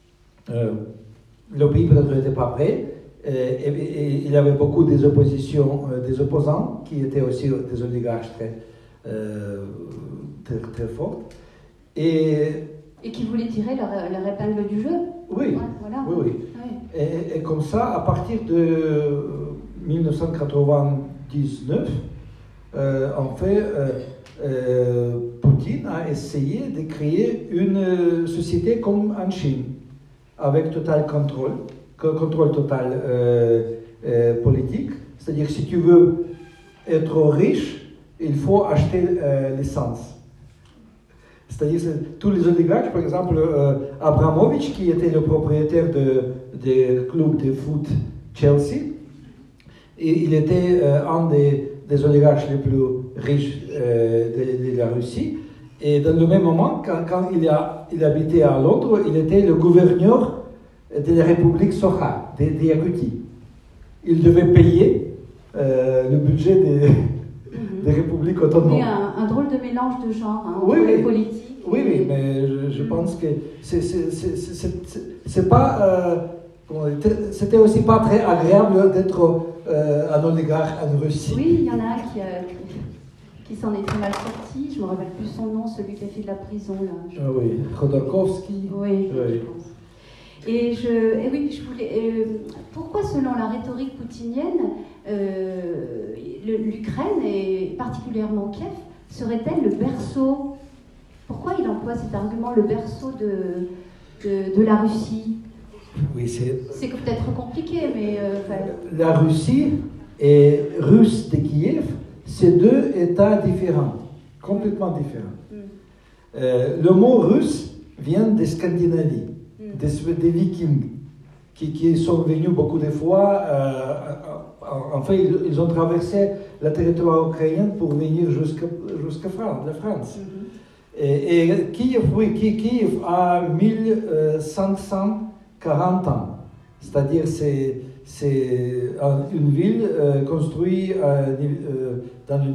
euh, le pays peut-être n'était pas prêt. Et, et, et il y avait beaucoup des oppositions, euh, des opposants qui étaient aussi des oligarches très, euh, très, très forts. Et, et qui voulaient tirer leur, leur épingle du jeu. Oui, ouais, voilà. oui, oui. oui. Et, et comme ça, à partir de dix-neuf cent quatre-vingt-dix-neuf, euh, en fait, euh, euh, Poutine a essayé de créer une société comme en Chine, avec total contrôle, contrôle total euh, euh, politique. C'est-à-dire que si tu veux être riche, il faut acheter euh, l'essence. C'est-à-dire que tous les oligarques, par exemple, euh, Abramovich, qui était le propriétaire du club de foot Chelsea, et il était euh, un des, des oligarques les plus riches euh, de, de la Russie. Et dans le même moment, quand, quand il, a, il habitait à Londres, il était le gouverneur de la République Socha, de, de Yakoutie. Il devait payer euh, le budget des, mm-hmm. des républiques autonomes. Mais un, un drôle de mélange de genres, hein, oui, entre oui. les politiques. Oui, et... oui, mais je, je mm-hmm. pense que c'est, c'est, c'est, c'est, c'est, c'est pas... Euh, c'était aussi pas très agréable d'être euh, un oligarque en Russie. Oui, il y en a un qui, a, qui s'en est très mal sorti. Je ne me rappelle plus son nom, celui qui a fait de la prison. Là. Je... Ah oui, Khodorkovsky. Oui, oui, je pense. Et, je, et oui, je voulais. Euh, pourquoi, selon la rhétorique poutinienne, euh, le, l'Ukraine, et particulièrement Kiev, serait-elle le berceau? Pourquoi il emploie cet argument, le berceau de, de, de la Russie? Oui, c'est. C'est peut-être compliqué, mais. Euh, la Russie et Russe de Kiev, c'est deux États différents, complètement différents. Mm. Euh, le mot russe vient de Scandinavie. Des, des Vikings qui, qui sont venus beaucoup de fois. Euh, en fait, ils, ils ont traversé le territoire ukrainien pour venir jusqu'à jusqu'à France, la France. Mm-hmm. Et, et Kiev, oui, Kiev a mille cinq cent quarante ans. C'est-à-dire c'est c'est une ville euh, construite euh, dans le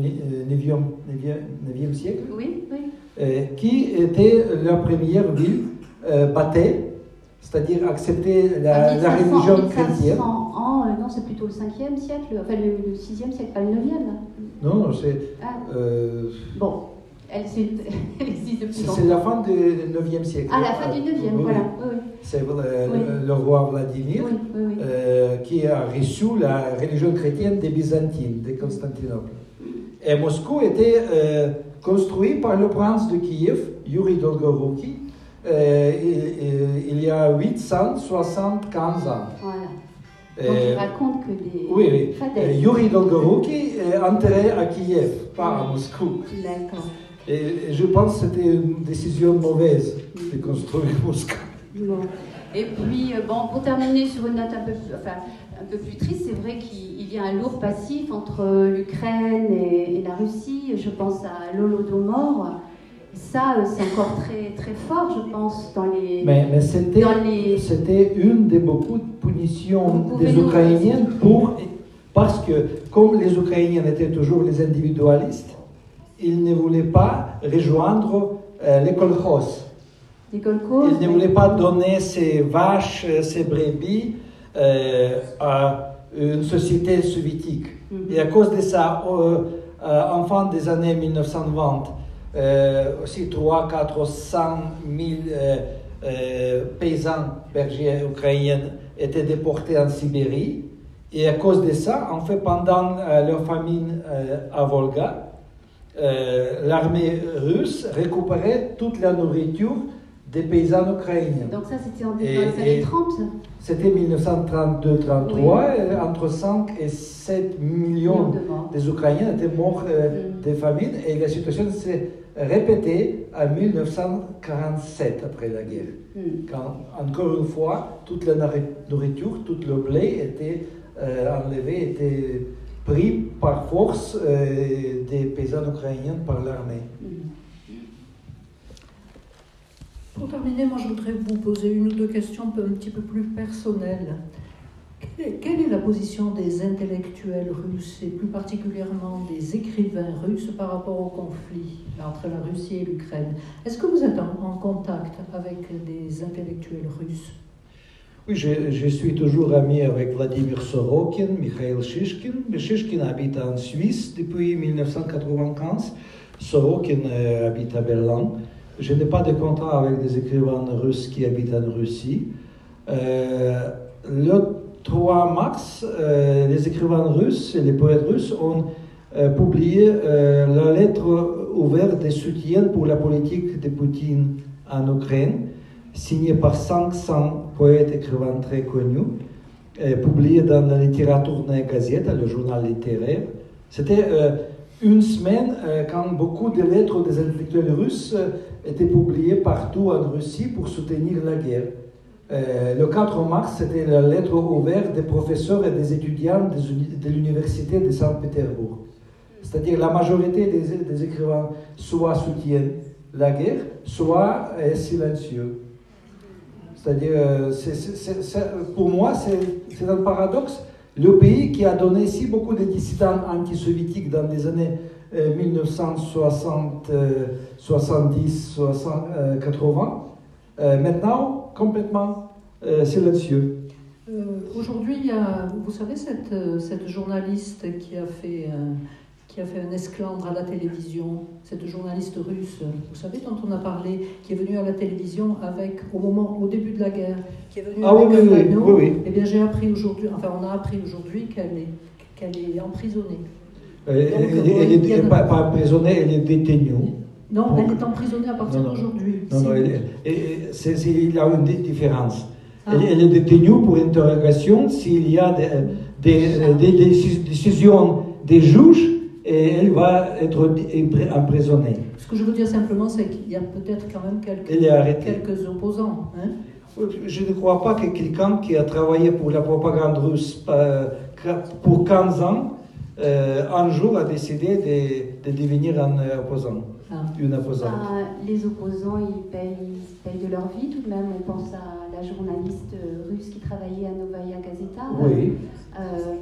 neuvième siècle, oui, oui. Euh, qui était la première ville euh, bâtie, c'est-à-dire accepter la, la religion chrétienne. Ans, euh, non, c'est plutôt le cinquième siècle, enfin le, le sixième siècle, pas le neuvième. Non, non, c'est... Ah. Euh, bon, elle, elle existe depuis longtemps. C'est la fin du neuvième siècle. Ah, la fin du neuvième, oui, voilà. Oui, oui. C'est le, oui. le roi Vladimir oui, oui, oui. Euh, qui a reçu la religion chrétienne des Byzantines, de Constantinople. Et Moscou était euh, construit par le prince de Kiev, Yuri Dolgorouki, euh, il, il y a huit cent soixante-quinze ans. Voilà. Donc il raconte que des oui, oui. fadaises. Yuri Dolgorouki est enterré à Kiev, pas à Moscou. D'accord. Et je pense que c'était une décision mauvaise de construire Moscou. Bon. Et puis, bon, pour terminer sur une note un peu, enfin, un peu plus triste, c'est vrai qu'il y a un lourd passif entre l'Ukraine et, et la Russie. Je pense à l'Holodomor. Ça, c'est encore très, très fort, je pense, dans les... Mais, mais c'était, les... c'était une des beaucoup de punitions des Ukrainiens pour, parce que, comme les Ukrainiens étaient toujours les individualistes, ils ne voulaient pas rejoindre euh, les kolkhozes. Les kolkhozes. Ils ne voulaient pas donner ces vaches, ces brebis euh, à une société soviétique. Mm-hmm. Et à cause de ça, euh, euh, en fin des années mille neuf cent vingt, euh, aussi trois cents à quatre cent mille euh, euh, paysans bergers ukrainiens étaient déportés en Sibérie. Et à cause de ça, en fait, pendant euh, leur famine euh, à Volga, Euh, l'armée russe récupérait toute la nourriture des paysans ukrainiens. Donc ça, c'était en dans les années trente. C'était mille neuf cent trente-deux trente-trois, oui. Entre cinq et sept millions de des Ukrainiens étaient morts euh, mm. de famine, et la situation s'est répétée en mille neuf cent quarante-sept, après la guerre. Mm. Quand, encore une fois, toute la nourriture, tout le blé était euh, enlevé, était pris par force euh, des paysans ukrainiens par l'armée. Pour terminer, moi je voudrais vous poser une ou deux questions un, peu, un petit peu plus personnelles. Quelle est, quelle est la position des intellectuels russes et plus particulièrement des écrivains russes par rapport au conflit entre la Russie et l'Ukraine? Est-ce que vous êtes en, en contact avec des intellectuels russes? Oui, je, je suis toujours ami avec Vladimir Sorokin, Mikhail Shishkin. Shishkin habite en Suisse depuis mille neuf cent quatre-vingt-quinze. Sorokin euh, habite à Berlin. Je n'ai pas de contact avec des écrivains russes qui habitent en Russie. Euh, le trois mars, euh, les écrivains russes et les poètes russes ont euh, publié euh, la lettre ouverte de soutien pour la politique de Poutine en Ukraine, signée par cinq cents poètes écrivains très connus, euh, publiée dans la Literaturная Gazeta, le journal littéraire. C'était euh, une semaine euh, quand beaucoup de lettres des intellectuels russes euh, étaient publiées partout en Russie pour soutenir la guerre. Euh, le quatre mars, c'était la lettre ouverte des professeurs et des étudiants de l'université de Saint-Pétersbourg. C'est-à-dire la majorité des, des écrivains soit soutiennent la guerre, soit est silencieux. C'est-à-dire, c'est, c'est, c'est, pour moi, c'est, c'est un paradoxe. Le pays qui a donné si beaucoup de dissidents anti-soviétiques dans les années euh, mille neuf cent soixante, euh, soixante-dix, soixante, euh, quatre-vingts, euh, maintenant, complètement euh, silencieux. Euh, aujourd'hui, il y a, vous savez, cette, cette journaliste qui a fait... Euh, qui a fait un esclandre à la télévision, cette journaliste russe, vous savez, dont on a parlé, qui est venue à la télévision avec, au moment, au début de la guerre, qui est venue ah, avec oui, un oui, panneau. Oui, oui. Eh bien, j'ai appris aujourd'hui, enfin, on a appris aujourd'hui qu'elle est, qu'elle est emprisonnée. Euh, Donc, elle, elle, elle est pas, pas emprisonnée, elle est détenue. Non, Donc, elle est emprisonnée à partir non, d'aujourd'hui. Non, non, elle, elle, c'est, c'est, il y a une différence. Ah. Elle, elle est détenue pour interrogation s'il y a des, des, des, des, des décisions des juges, et elle va être emprisonnée. Ce que je veux dire simplement, c'est qu'il y a peut-être quand même quelques, quelques opposants. Hein? Je ne crois pas que quelqu'un qui a travaillé pour la propagande russe pour quinze ans, euh, un jour a décidé de, de devenir un opposant, ah. une opposante. Bah, les opposants, ils payent, ils payent de leur vie tout de même. On pense à la journaliste russe qui travaillait à Novaya Gazeta. Oui. Euh,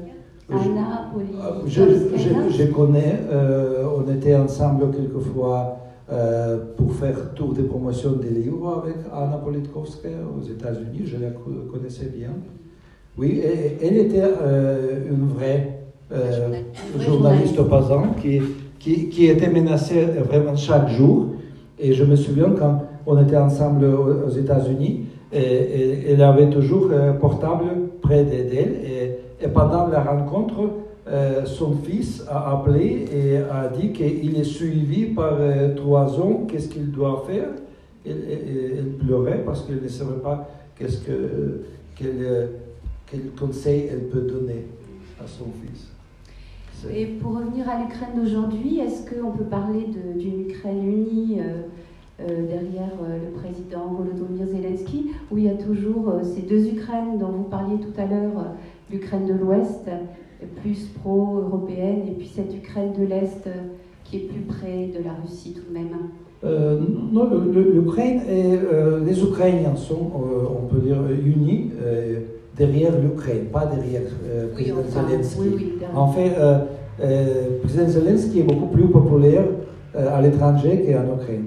Anna je, je, je connais, euh, on était ensemble quelquefois euh, pour faire tour de promotion des livres avec Anna Politkovskaya aux États-Unis, je la connaissais bien. Oui, et, elle était euh, une vraie euh, journaliste opposant, qui, qui, qui était menacé vraiment chaque jour. Et je me souviens quand on était ensemble aux, aux États-Unis, et, et, elle avait toujours un portable près d'elle. Et, et pendant la rencontre, euh, son fils a appelé et a dit qu'il est suivi par euh, trois hommes. Qu'est-ce qu'il doit faire? Elle, elle, elle pleurait parce qu'elle ne savait pas qu'est-ce que, quel, quel conseil elle peut donner à son fils. C'est... Et pour revenir à l'Ukraine d'aujourd'hui, est-ce qu'on peut parler de, d'une Ukraine unie euh, euh, derrière euh, le président Volodymyr Zelensky, où il y a toujours euh, ces deux Ukraines dont vous parliez tout à l'heure, euh, l'Ukraine de l'Ouest, plus pro-européenne, et puis cette Ukraine de l'Est euh, qui est plus près de la Russie tout de même? Euh, non, l'Ukraine et euh, les Ukrainiens sont, euh, on peut dire, unis euh, derrière l'Ukraine, pas derrière euh, oui, président enfin, Zelensky. Oui, oui, en fait, euh, euh, président Zelensky est beaucoup plus populaire euh, à l'étranger qu'en Ukraine.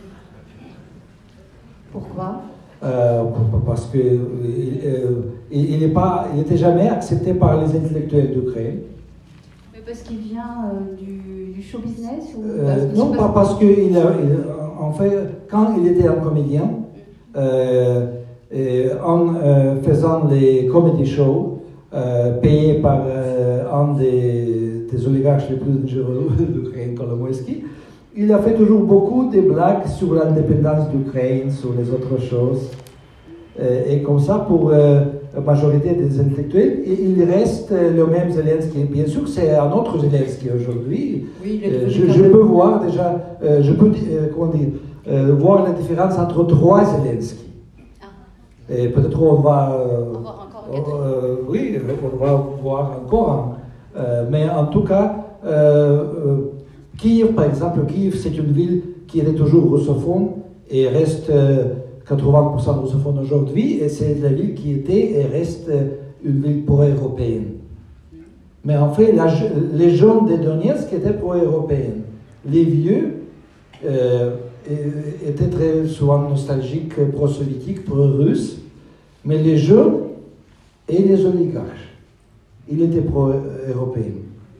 Pourquoi? euh, Parce qu'il euh, il n'était jamais accepté par les intellectuels d'Ukraine. Parce qu'il vient euh, du, du show business ou euh, Non, pas parce que il a, il, en fait, quand il était un comédien, euh, et en euh, faisant les comedy shows euh, payés par euh, un des, des oligarches les plus dangereux d'Ukraine, Kolomoïski, il a fait toujours beaucoup de blagues sur l'indépendance d'Ukraine, sur les autres choses. Et, et comme ça, pour euh, la majorité des intellectuels, il reste le même Zelensky. Bien sûr, c'est un autre Zelensky aujourd'hui. Oui, euh, je, je peux voir déjà, euh, je peux euh, comment dire, euh, voir la différence entre trois Zelensky. Ah. Et peut-être on va, euh, on va encore euh, oui, on va voir encore un. Euh, mais en tout cas, euh, euh, Kiev, par exemple, Kiev, c'est une ville qui est toujours russophone et reste euh, quatre-vingts pour cent russophone aujourd'hui, et c'est la ville qui était et reste une ville pro-européenne. Mais en fait, la, les jeunes de Donetsk étaient pro-européennes. Les vieux euh, étaient très souvent nostalgiques, pro-soviétiques, pro-russes, mais les jeunes et les oligarches, ils étaient pro-européens.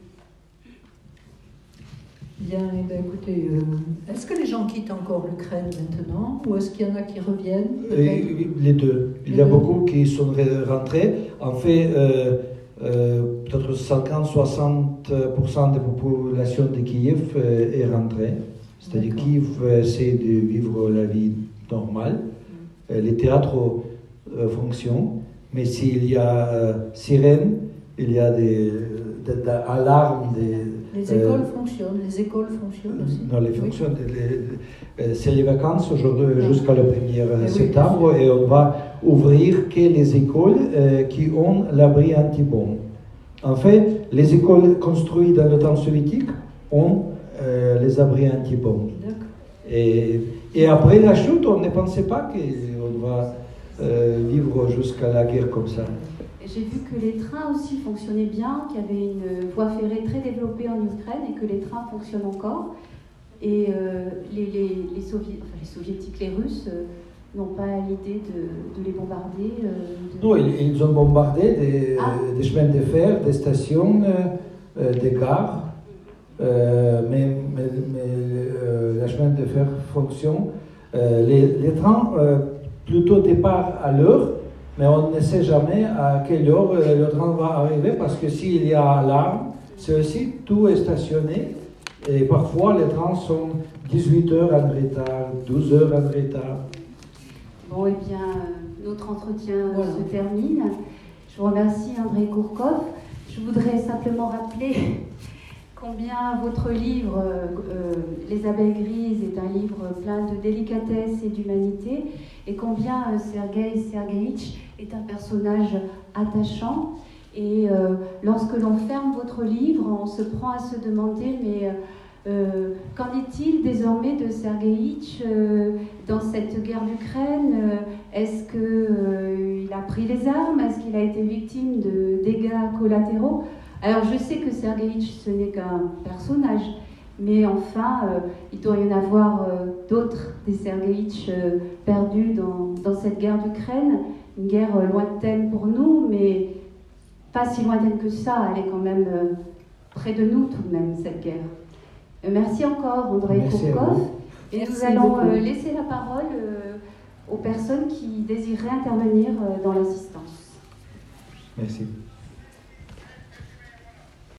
Bien, eh bien écoutez, euh, est-ce que les gens quittent encore l'Ukraine maintenant, ou est-ce qu'il y en a qui reviennent? Et, les deux. Il y a beaucoup qui sont rentrés. En fait, euh, euh, peut-être cinquante à soixante pour cent de la population de Kiev euh, est rentrée. C'est-à-dire Kiev essaie de vivre la vie normale. Mm. Les théâtres euh, fonctionnent, mais s'il y a euh, sirène, il y a des, des, des alarmes, des... Les écoles euh, fonctionnent, les écoles fonctionnent aussi. Non, les fonctionnent. Oui. Les, les, c'est les vacances aujourd'hui jusqu'à le premier oui, septembre oui, et on va ouvrir que les écoles euh, qui ont l'abri anti-bombe. En fait, les écoles construites dans le temps soviétique ont euh, les abris anti-bombe. Et, et après la chute, on ne pensait pas qu'on va euh, vivre jusqu'à la guerre comme ça. J'ai vu que les trains aussi fonctionnaient bien, qu'il y avait une voie ferrée très développée en Ukraine et que les trains fonctionnent encore. Et euh, les, les, les, Sovi- enfin, les soviétiques, les Russes, euh, n'ont pas l'idée de, de les bombarder euh, de... Non, ils, ils ont bombardé des, ah. des chemins de fer, des stations, euh, des gares. Euh, mais mais, mais euh, les chemins de fer fonctionnent. Euh, les, les trains, euh, plutôt départ à l'heure, mais on ne sait jamais à quelle heure le train va arriver, parce que s'il y a alarme, c'est aussi tout est stationné, et parfois les trains sont dix-huit heures en retard, douze heures en retard. Bon, eh bien, notre entretien voilà. se termine. Je vous remercie, Andrei Gourkov. Je voudrais simplement rappeler combien votre livre, euh, Les abeilles grises, est un livre plein de délicatesse et d'humanité, et combien euh, Sergueï Sergueïtch est un personnage attachant. Et euh, lorsque l'on ferme votre livre, on se prend à se demander, mais euh, qu'en est-il désormais de Sergueïtch euh, dans cette guerre d'Ukraine? Est-ce qu'il euh, a pris les armes? Est-ce qu'il a été victime de dégâts collatéraux? Alors je sais que Sergueïtch, ce n'est qu'un personnage, mais enfin, euh, il doit y en avoir euh, d'autres, des Sergueïtch euh, perdus dans, dans cette guerre d'Ukraine, une guerre euh, lointaine pour nous, mais pas si lointaine que ça, elle est quand même euh, près de nous tout de même, cette guerre. Euh, merci encore André Kourkov. Et merci nous allons beaucoup. euh, laisser la parole euh, aux personnes qui désireraient intervenir euh, dans l'assistance. Merci.